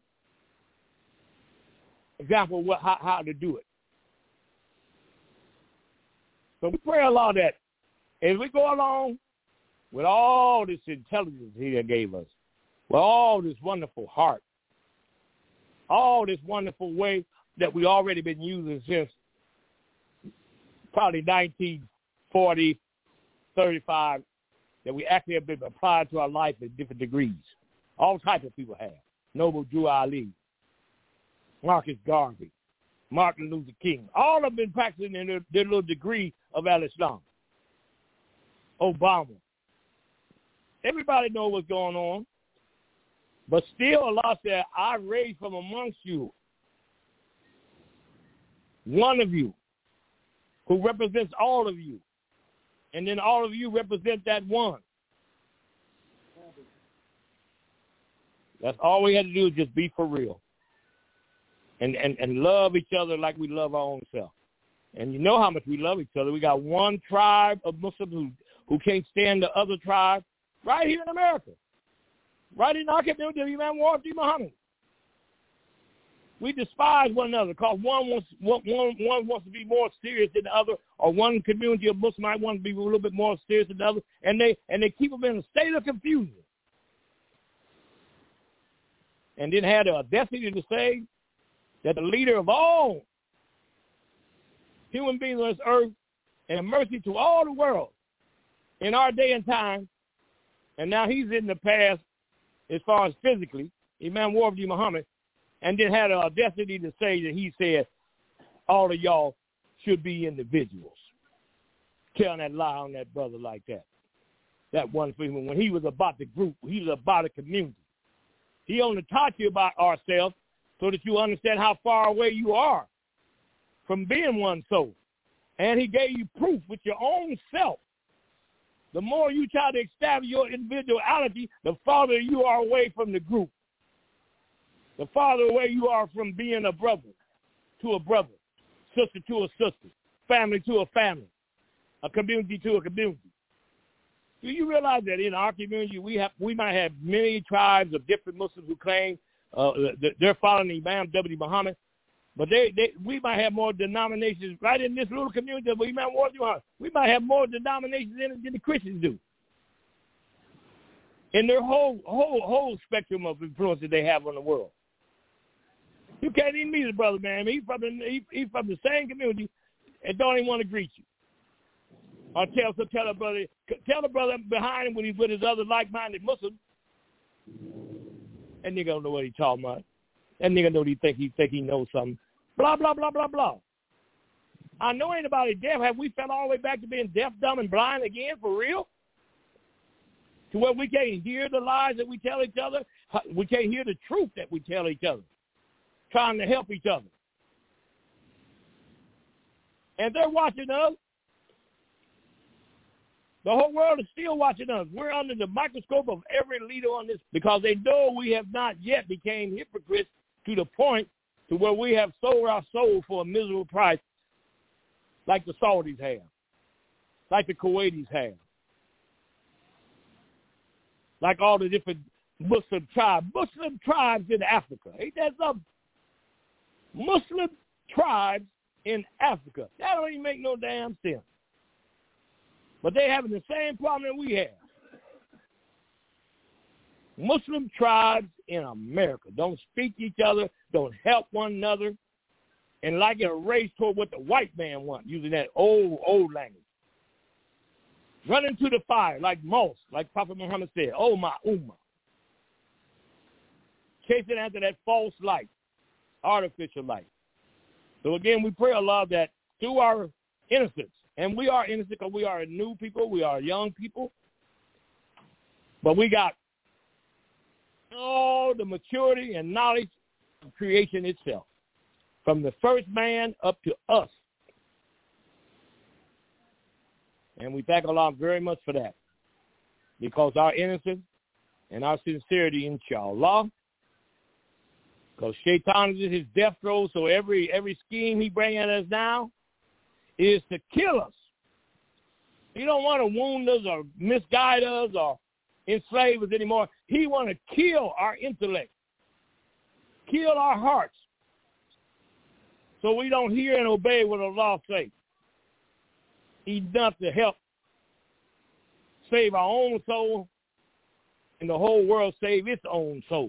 Example of what, how, how to do it. So we pray Allah that as we go along with all this intelligence he gave us, with all this wonderful heart, all this wonderful way that we already been using since probably nineteen forty, thirty-five, that we actually have been applied to our life in different degrees. All types of people have. Noble Drew Ali, Marcus Garvey, Martin Luther King. All have been practicing in their, their little degree of Al-Islam. Obama. Everybody knows what's going on. But still Allah said, I raised from amongst you one of you who represents all of you. And then all of you represent that one. That's all we had to do is just be for real. And, and, and love each other like we love our own self. And you know how much we love each other. We got one tribe of Muslims who, who can't stand the other tribe right here in America. Right in our community, Imam Wardi Muhammad. We despise one another because one wants one, one, one wants to be more serious than the other, or one community of Muslims might want to be a little bit more serious than the other, and they and they keep them in a state of confusion. and then had the audacity to say that the leader of all human beings on this earth and a mercy to all the world in our day and time, and now he's in the past as far as physically, Imam Wardi Muhammad, and then had the audacity to say that he said all of y'all should be individuals. Telling that lie on that brother like that. That one freeman, when he was about the group, he was about the community. He only taught you about ourselves so that you understand how far away you are from being one soul. And he gave you proof with your own self. The more you try to establish your individuality, the farther you are away from the group. The farther away you are from being a brother to a brother, sister to a sister, family to a family, a community to a community. Do you realize that in our community we have we might have many tribes of different Muslims who claim uh, that they're following Imam W. Muhammad, but they, they we might have more denominations right in this little community of Imam Wardi Muhammad. We might have more denominations in it than the Christians do. In their whole whole whole spectrum of influence that they have on the world. You can't even meet his brother, man. He's from the he, he's from the same community and don't even want to greet you. Or tell so tell a brother tell the brother behind him when he's with his other like-minded Muslims. That nigga don't know what he's talking about. That nigga know he think he think he knows something. Blah blah blah blah blah. I know ain't nobody deaf. Have we fell all the way back to being deaf, dumb, and blind again for real? To where we can't hear the lies that we tell each other. We can't hear the truth that we tell each other. Trying to help each other. And they're watching us. The whole world is still watching us. We're under the microscope of every leader on this because they know we have not yet became hypocrites to the point to where we have sold our soul for a miserable price like the Saudis have, like the Kuwaitis have, like all the different Muslim tribes, Muslim tribes in Africa. Ain't that something? Muslim tribes in Africa. That don't even make no damn sense. But they having the same problem that we have. Muslim tribes in America don't speak to each other, don't help one another, and like in a race toward what the white man wants, using that old, old language. Running to the fire like moss, like Prophet Muhammad said, oh my ummah. Chasing after that false light, artificial light. So again, we pray Allah that through our innocence, and we are innocent because we are a new people, we are young people, but we got all the maturity and knowledge of creation itself, from the first man up to us. And we thank Allah very much for that, because our innocence and our sincerity, inshallah, because Shaitan is his death throw, so every every scheme he brings at us now is to kill us. He don't want to wound us or misguide us or enslave us anymore. He want to kill our intellect, kill our hearts, so we don't hear and obey what Allah says. Enough to help save our own soul and the whole world save its own soul.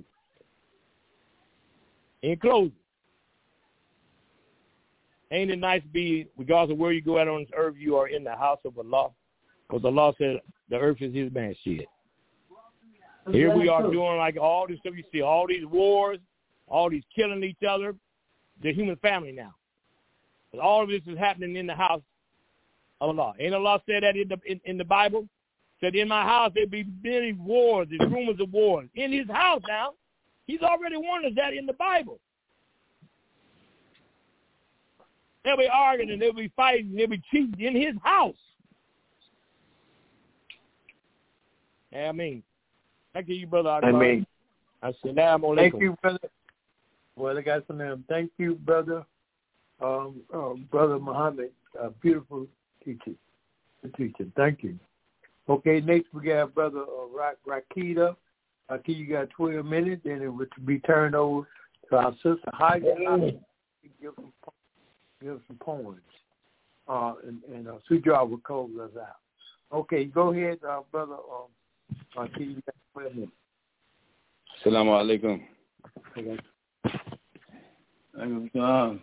In closing, ain't it nice to be, regardless of where you go out on this earth, you are in the house of Allah? Because Allah said the earth is his man's shit. Here we are doing like all this stuff. You see all these wars, all these killing each other, the human family now. But all of this is happening in the house of Allah. Ain't Allah said that in the, in, in the Bible? Said, in my house there be many wars and rumors of wars. In his house now. He's already warned us that in the Bible. They'll be arguing and they'll be fighting and they'll be cheating in his house. I mean, thank you, brother. I mean, Assalamu alaikum. Thank you, brother. Well, I got some name. Thank you, brother. Um, uh, brother Muhammad, uh, beautiful teaching. Teaching. Thank you. Okay, next we got brother uh, Rakita. Okay, you got twelve minutes, then it would be turned over to our sister Heidi. Give some, give some poems, uh, and, and uh, Sujal will close us out. Okay, go ahead, uh, brother. Um, okay, you got twelve minutes. Assalamu alaikum. Um,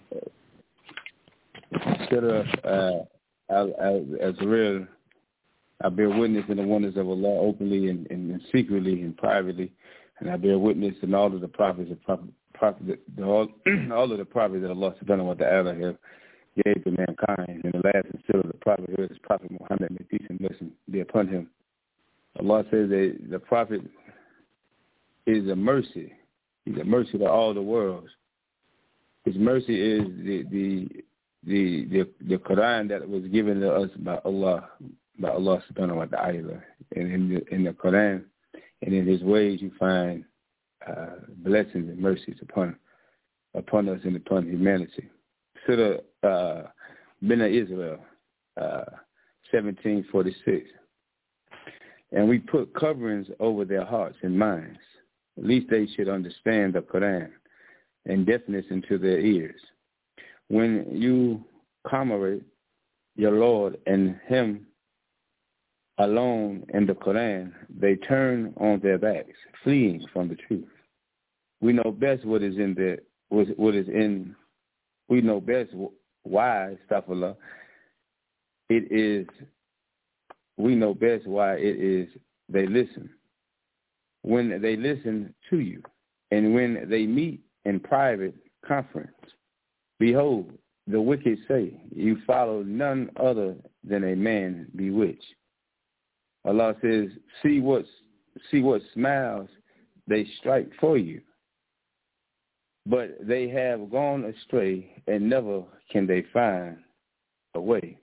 consider uh, as, as real, I bear witness in the wonders of Allah openly and, and, and secretly and privately, and I bear witness in all of the prophets of prophet, prophet, the, all, all of the prophets that Allah subhanahu wa ta'ala have gave to mankind. And the last and still of the prophet who is Prophet Muhammad, may peace and blessing be upon him. Allah says that the prophet is a mercy. He's a mercy to all the worlds. His mercy is the the the the, the Quran that was given to us by Allah, by Allah subhanahu wa ta'ala. And in the, in the Quran and in his ways you find uh, blessings and mercies upon upon us and upon humanity. Surah uh, Bnei Israel, uh, seventeen forty-six. And we put coverings over their hearts and minds. At least they should understand the Quran and deafness into their ears. When you commemorate your Lord and him alone in the Quran, they turn on their backs, fleeing from the truth. We know best what is in the what is in. We know best why, astaghfirullah, it is. We know best why it is they listen. When they listen to you, and when they meet in private conference, behold, the wicked say, you follow none other than a man bewitched. Allah says, see what see what smiles they strike for you. But they have gone astray, and never can they find a way.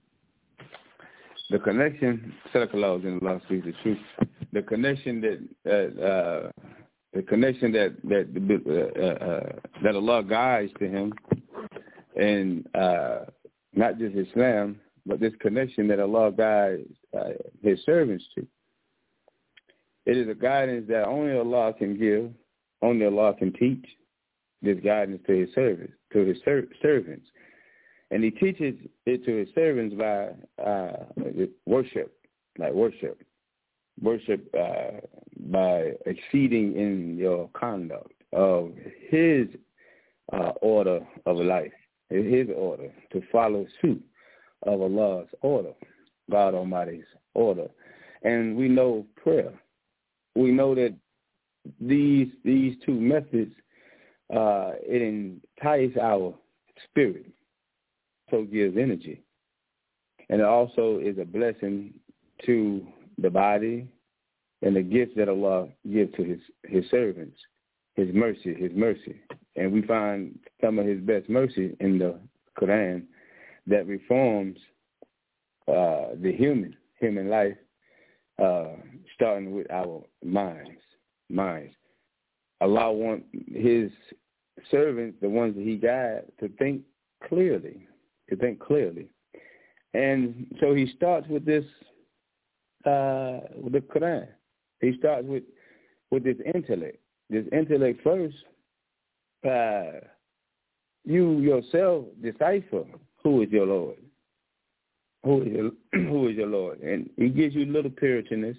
The connection, Sadaqallah in Allah speaks the truth. The connection that uh, uh, the connection that that uh, uh, that Allah guides to Him, and uh, not just Islam, but this connection that Allah guides uh, His servants to. It is a guidance that only Allah can give, only Allah can teach. This guidance to His servants, to His ser- servants, and He teaches it to His servants by uh, worship, like worship, worship uh, by exceeding in your conduct of His uh, order of life, His order to follow suit of Allah's order, God Almighty's order, and we know prayer. We know that these these two methods. Uh, it entices our spirit, so it gives energy. And it also is a blessing to the body and the gifts that Allah gives to his, his servants, his mercy, his mercy. And we find some of his best mercy in the Quran that reforms uh, the human, human life, uh, starting with our minds, minds. Allah wants his servants, the ones that he guides, to think clearly, to think clearly. And so he starts with this, uh, with the Quran. He starts with, with this intellect. This intellect first, uh, you yourself decipher who is your Lord. Who is your, who is your Lord? And he gives you a little Puritanism.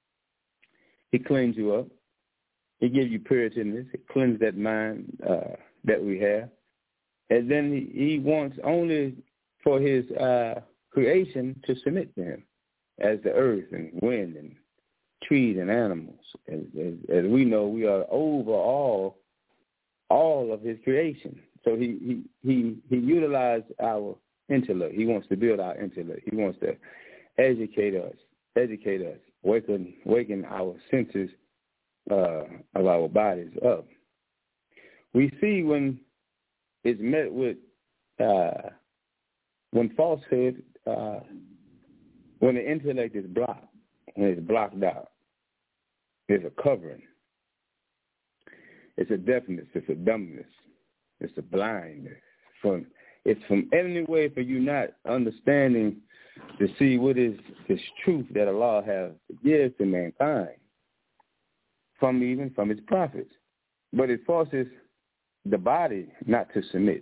He cleans you up. He gives you Puritanism. He cleanses that mind uh, that we have. And then he, he wants only for his uh, creation to submit to him, as the earth and wind and trees and animals. As, as, as we know, we are over all, all of his creation. So he, he, he, he utilized our intellect. He wants to build our intellect. He wants to educate us, educate us, waken, waken our senses Uh, of our bodies up. We see when it's met with, uh, when falsehood, uh, when the intellect is blocked, when it's blocked out, there's a covering. It's a deafness, it's a dumbness, it's a blindness. From, it's from any way for you not understanding to see what is this truth that Allah has to give to mankind. From even from its prophets. But it forces the body not to submit.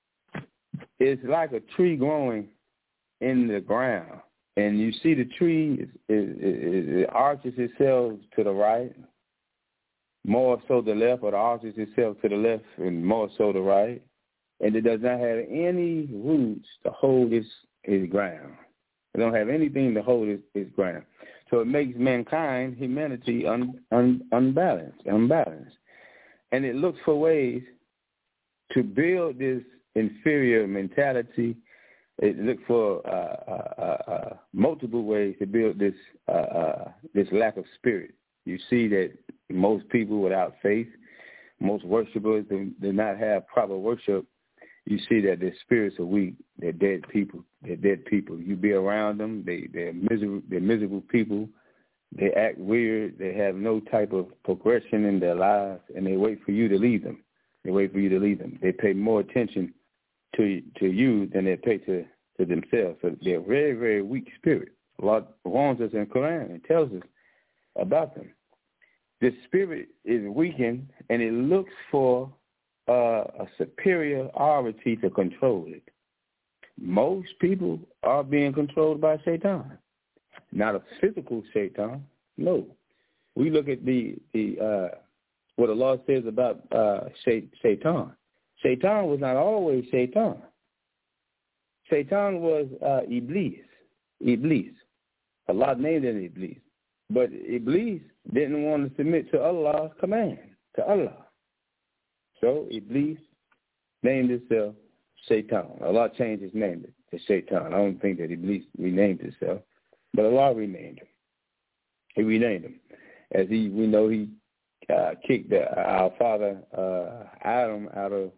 It's like a tree growing in the ground, and you see the tree, it, it, it, it arches itself to the right, more so the left, or the opposite itself to the left, and more so the right. And it does not have any roots to hold its, its ground. It don't have anything to hold its, its ground. So it makes mankind, humanity, un, un, unbalanced, unbalanced. And it looks for ways to build this inferior mentality. It looks for uh, uh, uh, uh, multiple ways to build this uh, uh, this lack of spirit. You see that most people without faith, most worshipers do, do not have proper worship. You see that their spirits are weak. They're dead people. They're dead people. You be around them. They, they're miserable. They're miserable people. They act weird. They have no type of progression in their lives, and they wait for you to lead them. They wait for you to lead them. They pay more attention to to you than they pay to, to themselves. So they're very, very weak spirit. Allah warns us in the Quran and tells us about them. The spirit is weakened, and it looks for uh, a superiority to control it. Most people are being controlled by Shaitan. Not a physical Shaitan, no. We look at the the uh, what Allah says about uh, Shaitan. Shaitan was not always Shaitan. Shaitan was uh, Iblis. Iblis. Allah named it Iblis. But Iblis didn't want to submit to Allah's command, to Allah. So Iblis named himself Shaitan. Allah changed his name to Shaitan. I don't think that Iblis renamed himself, but Allah renamed him. He renamed him. As he, we know he uh, kicked the, our father uh, Adam out of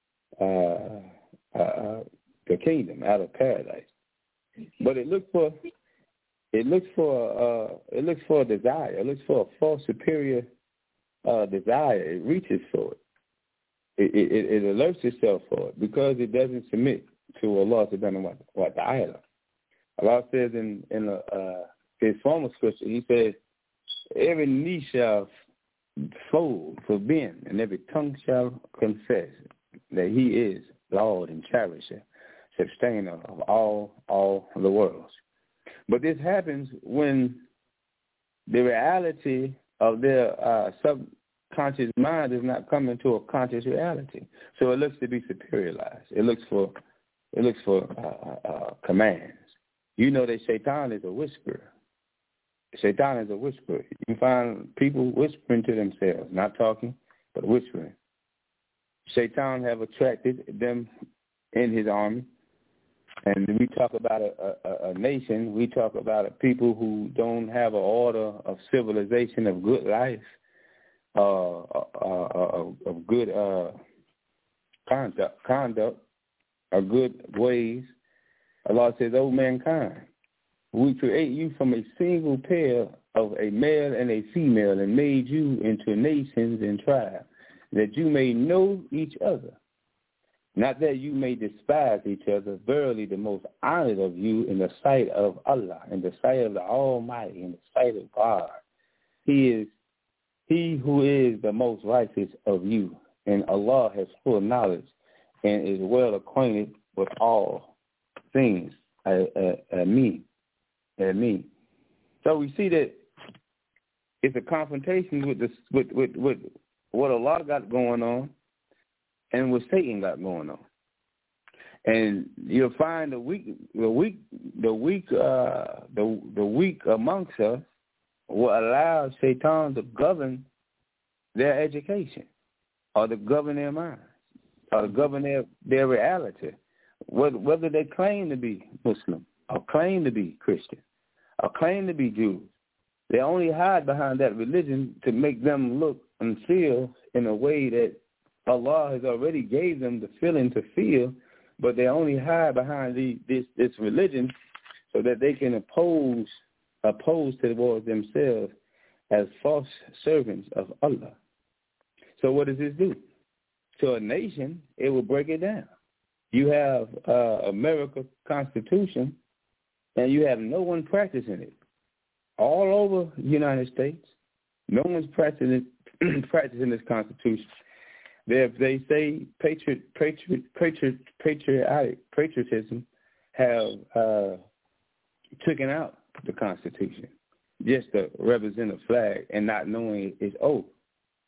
uh, uh, the kingdom, out of paradise. But it looked for it looks for uh, it looks for a desire. It looks for a false superior uh, desire. It reaches for it. It, it. It alerts itself for it because it doesn't submit to Allah subhanahu wa ta'ala. Allah says in in a, uh, his former scripture, He says, "Every knee shall fold for Ben, and every tongue shall confess that He is Lord and cherisher, sustainer of all all the worlds." But this happens when the reality of their uh, subconscious mind is not coming to a conscious reality. So it looks to be superiorized. It looks for it looks for uh, uh, commands. You know that Shaitan is a whisperer. Shaitan is a whisperer. You can find people whispering to themselves, not talking, but whispering. Shaitan have attracted them in his army. And we talk about a, a, a nation, we talk about a people who don't have an order of civilization, of good life, uh, uh, uh, of good uh, conduct, conduct, of good ways. Allah says, "O mankind, we create you from a single pair of a male and a female and made you into nations and tribes, that you may know each other. Not that you may despise each other. Verily, the most honored of you in the sight of Allah, in the sight of the Almighty, in the sight of God, He is He who is the most righteous of you. And Allah has full knowledge and is well acquainted with all things." Uh, uh, uh, me, uh, me. So we see that it's a confrontation with this, with, with, with what Allah got going on and what Satan got going on. And you'll find the weak, the weak, the weak, uh, the the weak amongst us will allow Satan to govern their education, or to govern their minds, or to govern their, their reality, whether they claim to be Muslim, or claim to be Christian, or claim to be Jews. They only hide behind that religion to make them look and feel in a way that Allah has already gave them the feeling to feel, but they only hide behind the, this this religion so that they can oppose oppose towards themselves as false servants of Allah. So what does this do? To a nation, it will break it down. You have uh, America Constitution, and you have no one practicing it. All over the United States, no one's practicing practicing this Constitution. They, they say patriot, patriot, patriot, patriotic, patriotism have uh, taken out the Constitution just to represent a flag and not knowing its oath.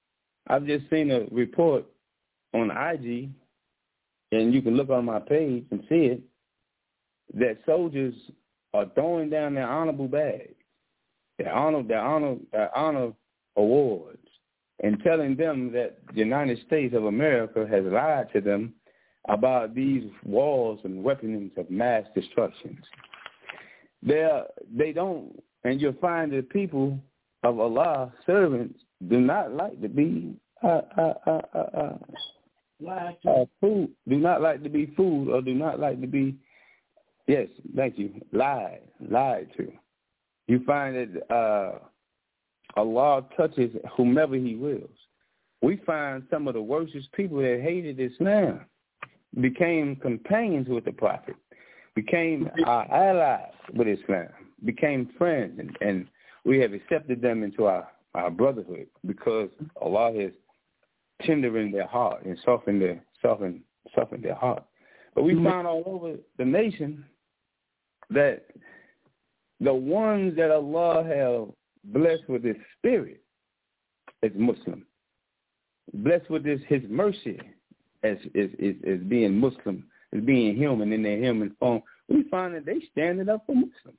I've just seen a report on I G, and you can look on my page and see it, that soldiers are throwing down their honorable badge, their honor, their honor, their honor awards, and telling them that the United States of America has lied to them about these wars and weapons of mass destruction. They they don't, and you'll find that people of Allah, servants, do not like to be uh, uh, uh, uh, uh, uh, food, do not like to be food, or do not like to be, yes, thank you, lied, lied to. You find that uh, Allah touches whomever he wills. We find some of the worstest people that hated Islam became companions with the Prophet, became our allies with Islam, became friends, and, and we have accepted them into our, our brotherhood because Allah has tendered their heart and softened their, softened, softened their heart. But we find all over the nation that the ones that Allah have blessed with his spirit is Muslim, blessed with this his mercy as is, is, is being Muslim, as being human in their human form, we find that they standing up for Muslims.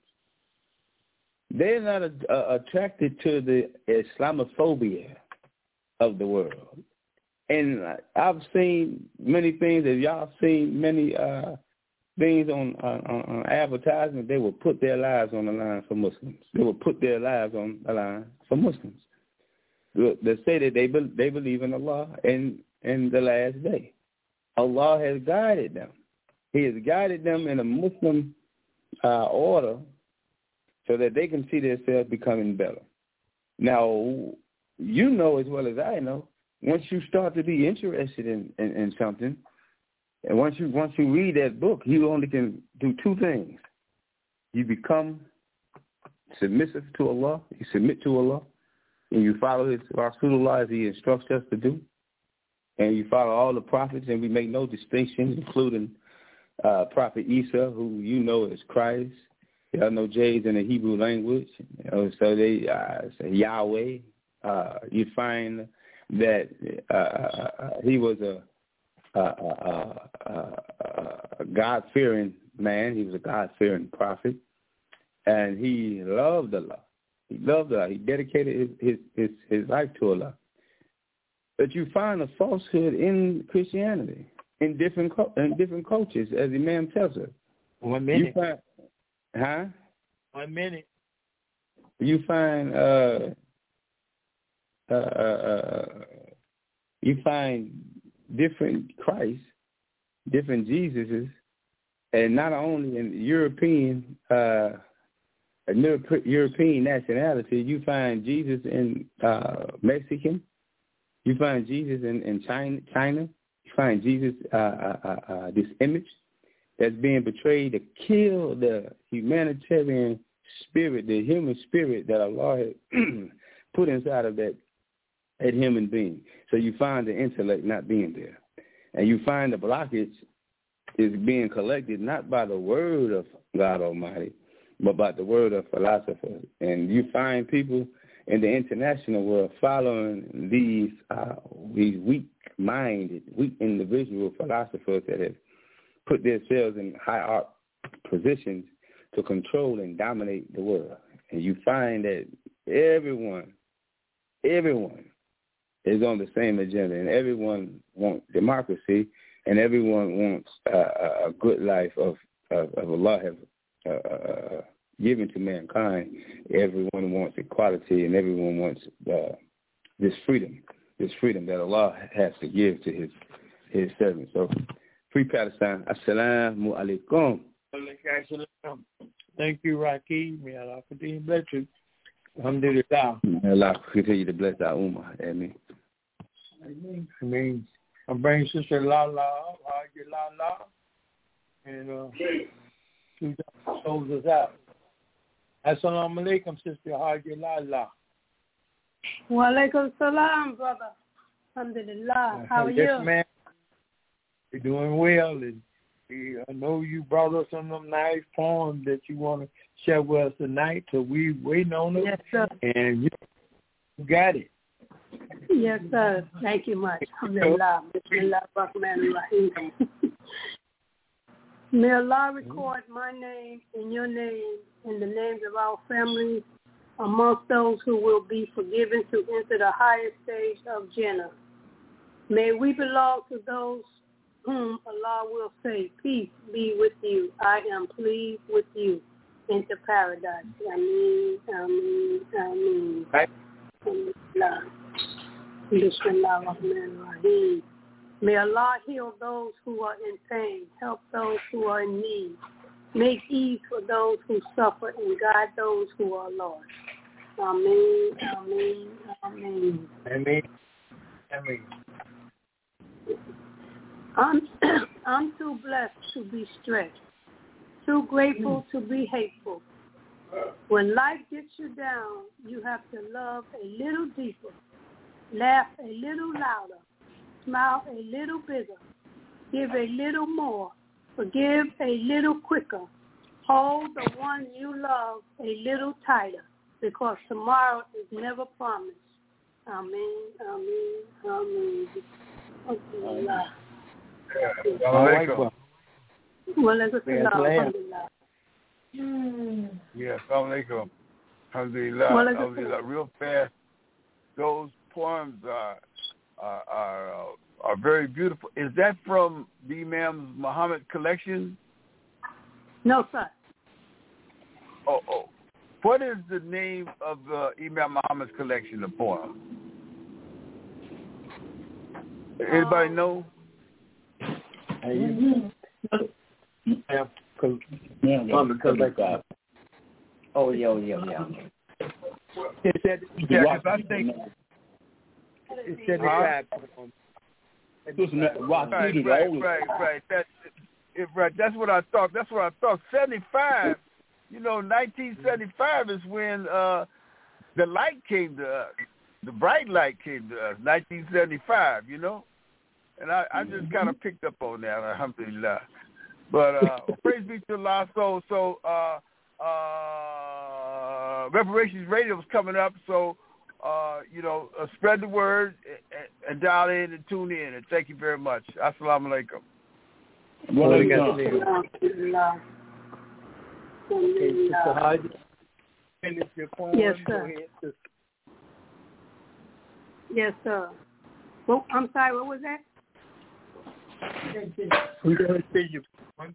They're not a, a, attracted to the Islamophobia of the world. And I've seen many things, as y'all seen many uh, things on, on, on advertisement, they will put their lives on the line for Muslims. They will put their lives on the line for Muslims. They say that they be, they believe in Allah and in the last day. Allah has guided them. He has guided them in a Muslim uh, order so that they can see themselves becoming better. Now, you know as well as I know, once you start to be interested in, in, in something, and once you once you read that book, you only can do two things. You become submissive to Allah, you submit to Allah, and you follow his Rasulullah as he instructs us to do, and you follow all the prophets, and we make no distinctions, including uh, Prophet Isa, who you know is Christ. Y'all know J's in the Hebrew language, you know, so they uh, say Yahweh. Uh, you find that uh, uh, he was a, a, a, a, a God-fearing man. He was a God-fearing prophet, and he loved Allah. He loved Allah. He dedicated his, his, his, his life to Allah. But you find a falsehood in Christianity, in different in different cultures, as Imam tells us. One minute. You find, huh? One minute. You find uh, uh, uh, you find different Christ, different Jesuses, and not only in European uh, European nationality. You find Jesus in uh, Mexican. You find Jesus in, in China. China. You find Jesus, uh, uh, uh, uh, this image that's being portrayed to kill the humanitarian spirit, the human spirit that Allah had put inside of that, that human being. So you find the intellect not being there. And you find the blockage is being collected not by the word of God Almighty, but by the word of philosophers. And you find people in the international world following these uh, these weak-minded, weak individual philosophers that have put themselves in high art positions to control and dominate the world. And you find that everyone, everyone is on the same agenda, and everyone wants democracy, and everyone wants uh, a good life of, of, of Allah have uh, uh, given to mankind. Everyone wants equality, and everyone wants uh, this freedom, this freedom that Allah has to give to his his servants. So, free Palestine. Assalamu alaikum. Thank you, Raki. May Allah continue to bless you. Alhamdulillah. May Allah continue to bless our ummah. Amen. I mean, I bring Sister Lala, Haji Lala, and uh, she shows us out. Assalamu alaikum, Sister Haji Lala. Wa alaikum salam, brother. Alhamdulillah. How are yes, you? Ma'am. You're doing well, and I know you brought us some of them nice poems that you want to share with us tonight, so we waiting on it. Yes, sir. And you got it. Yes, sir. Thank you much. Alhamdulillah. Bismillah ar-Rahman ar-Rahim. May Allah record my name and your name and the names of our families amongst those who will be forgiven to enter the highest stage of Jannah. May we belong to those whom Allah will say, peace be with you. I am pleased with you into paradise. Ameen, ameen, ameen. Alhamdulillah. Bismillah ar-Rahman ar-Rahim. May Allah heal those who are in pain, help those who are in need, make ease for those who suffer, and guide those who are lost. Ameen, ameen, ameen. Ameen. Ameen. I'm, I'm too blessed to be stressed, too grateful to be hateful. When life gets you down, you have to love a little deeper, laugh a little louder, smile a little bigger, give a little more, forgive a little quicker, hold the one you love a little tighter, because tomorrow is never promised. Amen, amen, amen. Alhamdulillah. Alaikum. Alhamdulillah. Yes, alaikum. Alhamdulillah. Alhamdulillah. Real fast. Those poems are are are, uh, are very beautiful. Is that from the Imam's Muhammad collection? No, sir. Oh, oh. What is the name of uh, Imam Muhammad's collection of poems? Anybody um, know? Yeah, because Oh, yeah, yeah, yeah. it said, Yeah, because I think it said the right, right, right, right. That's it, right. That's what I thought. That's what I thought. Seventy-five. You know, nineteen seventy-five is when uh, the light came to us. The bright light came to us. nineteen seventy-five. You know, and I, I just kind of picked up on that. Alhamdulillah. But uh, praise be to Allah. So, so uh, uh, Reparations Radio is coming up. So. Uh, you know, uh, spread the word and, and dial in and tune in. And thank you very much. Assalamu alaikum. Yes, sir. Yes, sir. Well, I'm sorry, what was that? We're going to see you.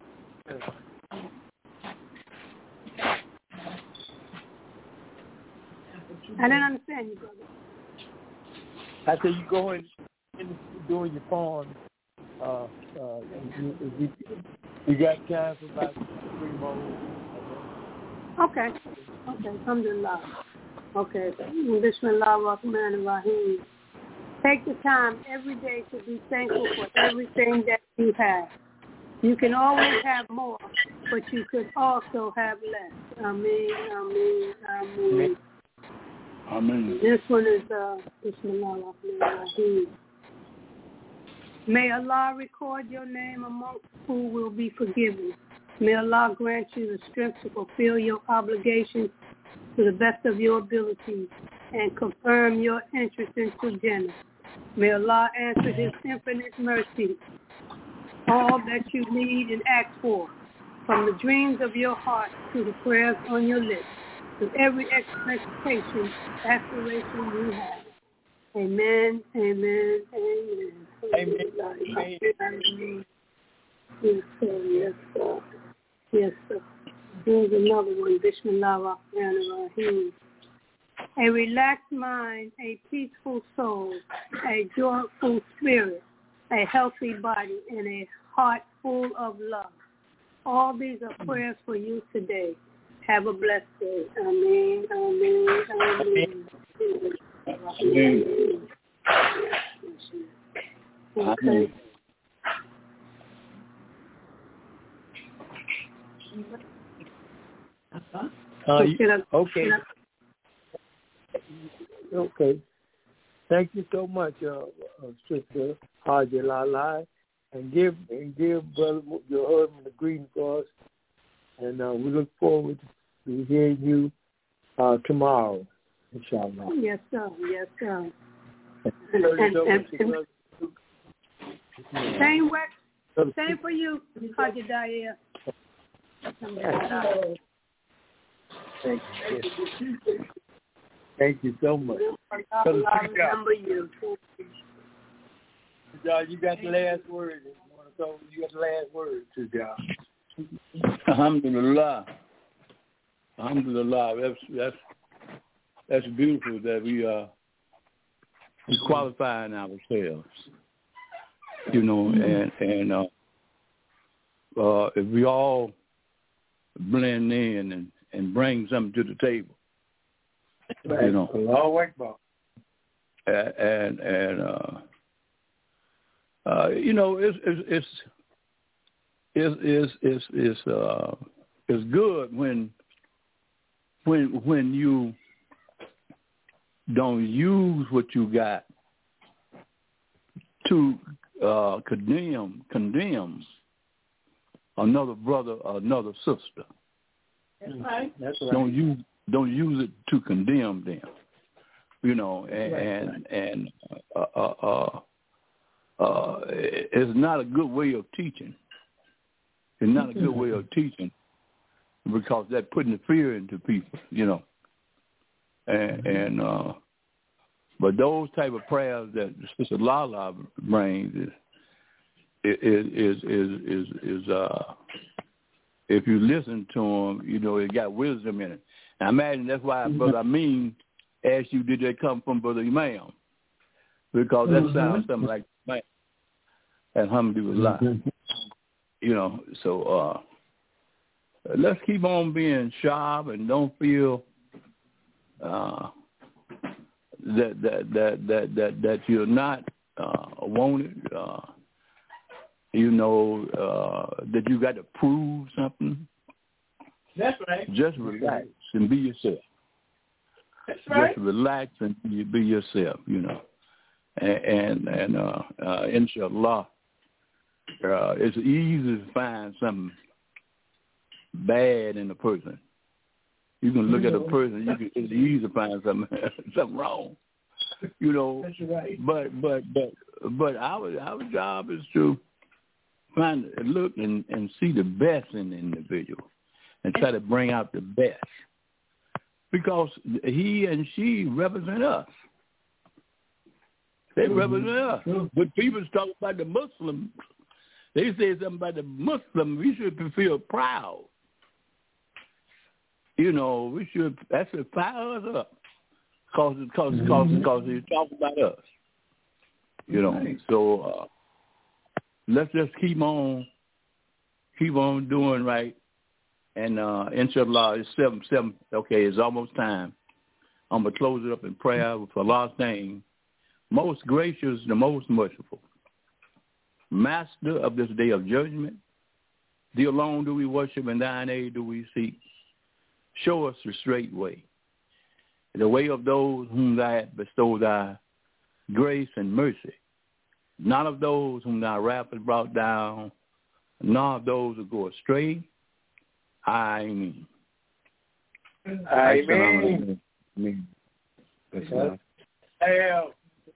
I didn't understand you, brother. I said you go in, in doing your poem. Uh, uh, you, you, you got time for about three more. Okay. Okay. Alhamdulillah. Okay. Bismillah ar-Rahman ar-Rahim. Take the time every day to be thankful for everything that you have. You can always have more, but you could also have less. Ameen, ameen, ameen. Amen. This one is uh, Bismillah ar-Rahman ar-Rahim. May Allah record your name amongst who will be forgiven. May Allah grant you the strength to fulfill your obligations to the best of your abilities and confirm your entrance into Jannah. May Allah answer His infinite mercy all that you need and ask for, from the dreams of your heart to the prayers on your lips, to every expectation, aspiration you have. Amen, amen, amen. Amen. Amen. Yes, sir, yes, sir. Yes, sir. Here's another one. Bismillah ar-Rahman ar-Rahim. A relaxed mind, a peaceful soul, a joyful spirit, a healthy body, and a heart full of love. All these are prayers for you today. Have a blessed day. Amen, amen, amen. Amen. Okay. Uh, you, okay. Okay. Thank you so much, uh, uh, Sister Haji Lala, and give and give Brother your husband the greeting for us. And uh, we look forward to hearing you uh, tomorrow, inshallah. Yes, sir. Yes, sir. And, and, and, and same work, same for you, Haji Daya. Thank you. Thank you so much. Remember you. John, you got the last word. You got the last word to John. Alhamdulillah. Alhamdulillah. That's that's that's beautiful that we are we qualifying ourselves. You know, and and uh, uh, if we all blend in and, and bring something to the table, you know, Allahu Akbar. and and uh, uh, you know, it's it's it's it's it's it's uh, it's good when when when you don't use what you got to uh, condemn condemn another brother or another sister. That's right. That's right. Don't use don't use it to condemn them. You know, and Right. and, and uh, uh, uh, uh, it's not a good way of teaching. It's not a good way of teaching because that's putting the fear into people. You know, and and uh, but those type of prayers that Sister Lala brings is is is is is, is uh, if you listen to them, you know, it got wisdom in it. And I imagine that's why Brother Amin asked you, did they come from Brother Imam? Because that mm-hmm. sounds something like Imam. Alhamdulillah. Mm-hmm. You know, so uh, let's keep on being sharp and don't feel uh, that, that that that that that you're not uh, wanted. Uh, you know uh, that you got to prove something. That's right. Just relax and be yourself. That's right. Just relax and be, be yourself. You know, and and, and uh, uh, inshallah. Uh, it's easy to find something bad in a person. You can look at a person. You can, it's easy to find something something wrong. You know. That's right. But but but but our our job is to find look and, and see the best in the individual and try to bring out the best because he and she represent us. They represent us. But people talk about the Muslims. They say something about the Muslim. We should feel proud. You know, we should. That should fire us up, cause cause cause cause they talk about us. You know, so uh, let's just keep on, keep on doing right, and uh, inshallah, it's seven seven. Okay, it's almost time. I'm gonna close it up in prayer for Allah's name, most gracious, the most merciful. Master of this day of judgment, thee alone do we worship, and thine aid do we seek. Show us the straight way, the way of those whom thou hast bestowed thy grace and mercy, not of those whom thy wrath has brought down, nor of those who go astray. Amen. Amen. Amen. Hell.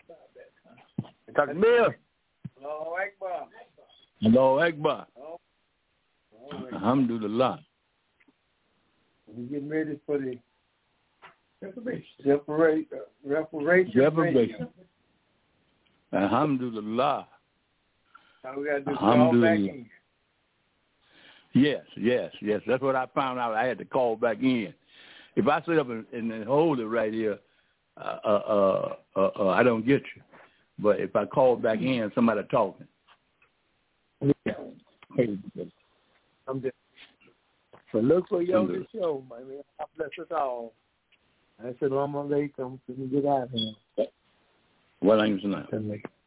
Takbir. Allahu Akbar. Allahu Akbar. Oh. Alhamdulillah. We're getting ready for the separation. Separate, uh, reparation. Reparation. Alhamdulillah. Now we got to do call back in. Yes, yes, yes. That's what I found out. I had to call back in. If I sit up and, and hold it right here, uh, uh, uh, uh, I don't get you. But if I call back in, somebody talking. Yeah. I'm just. So look for your show, my man. God bless us all. I said, Assalamu alaikum. Can you get out of here? Well, I'm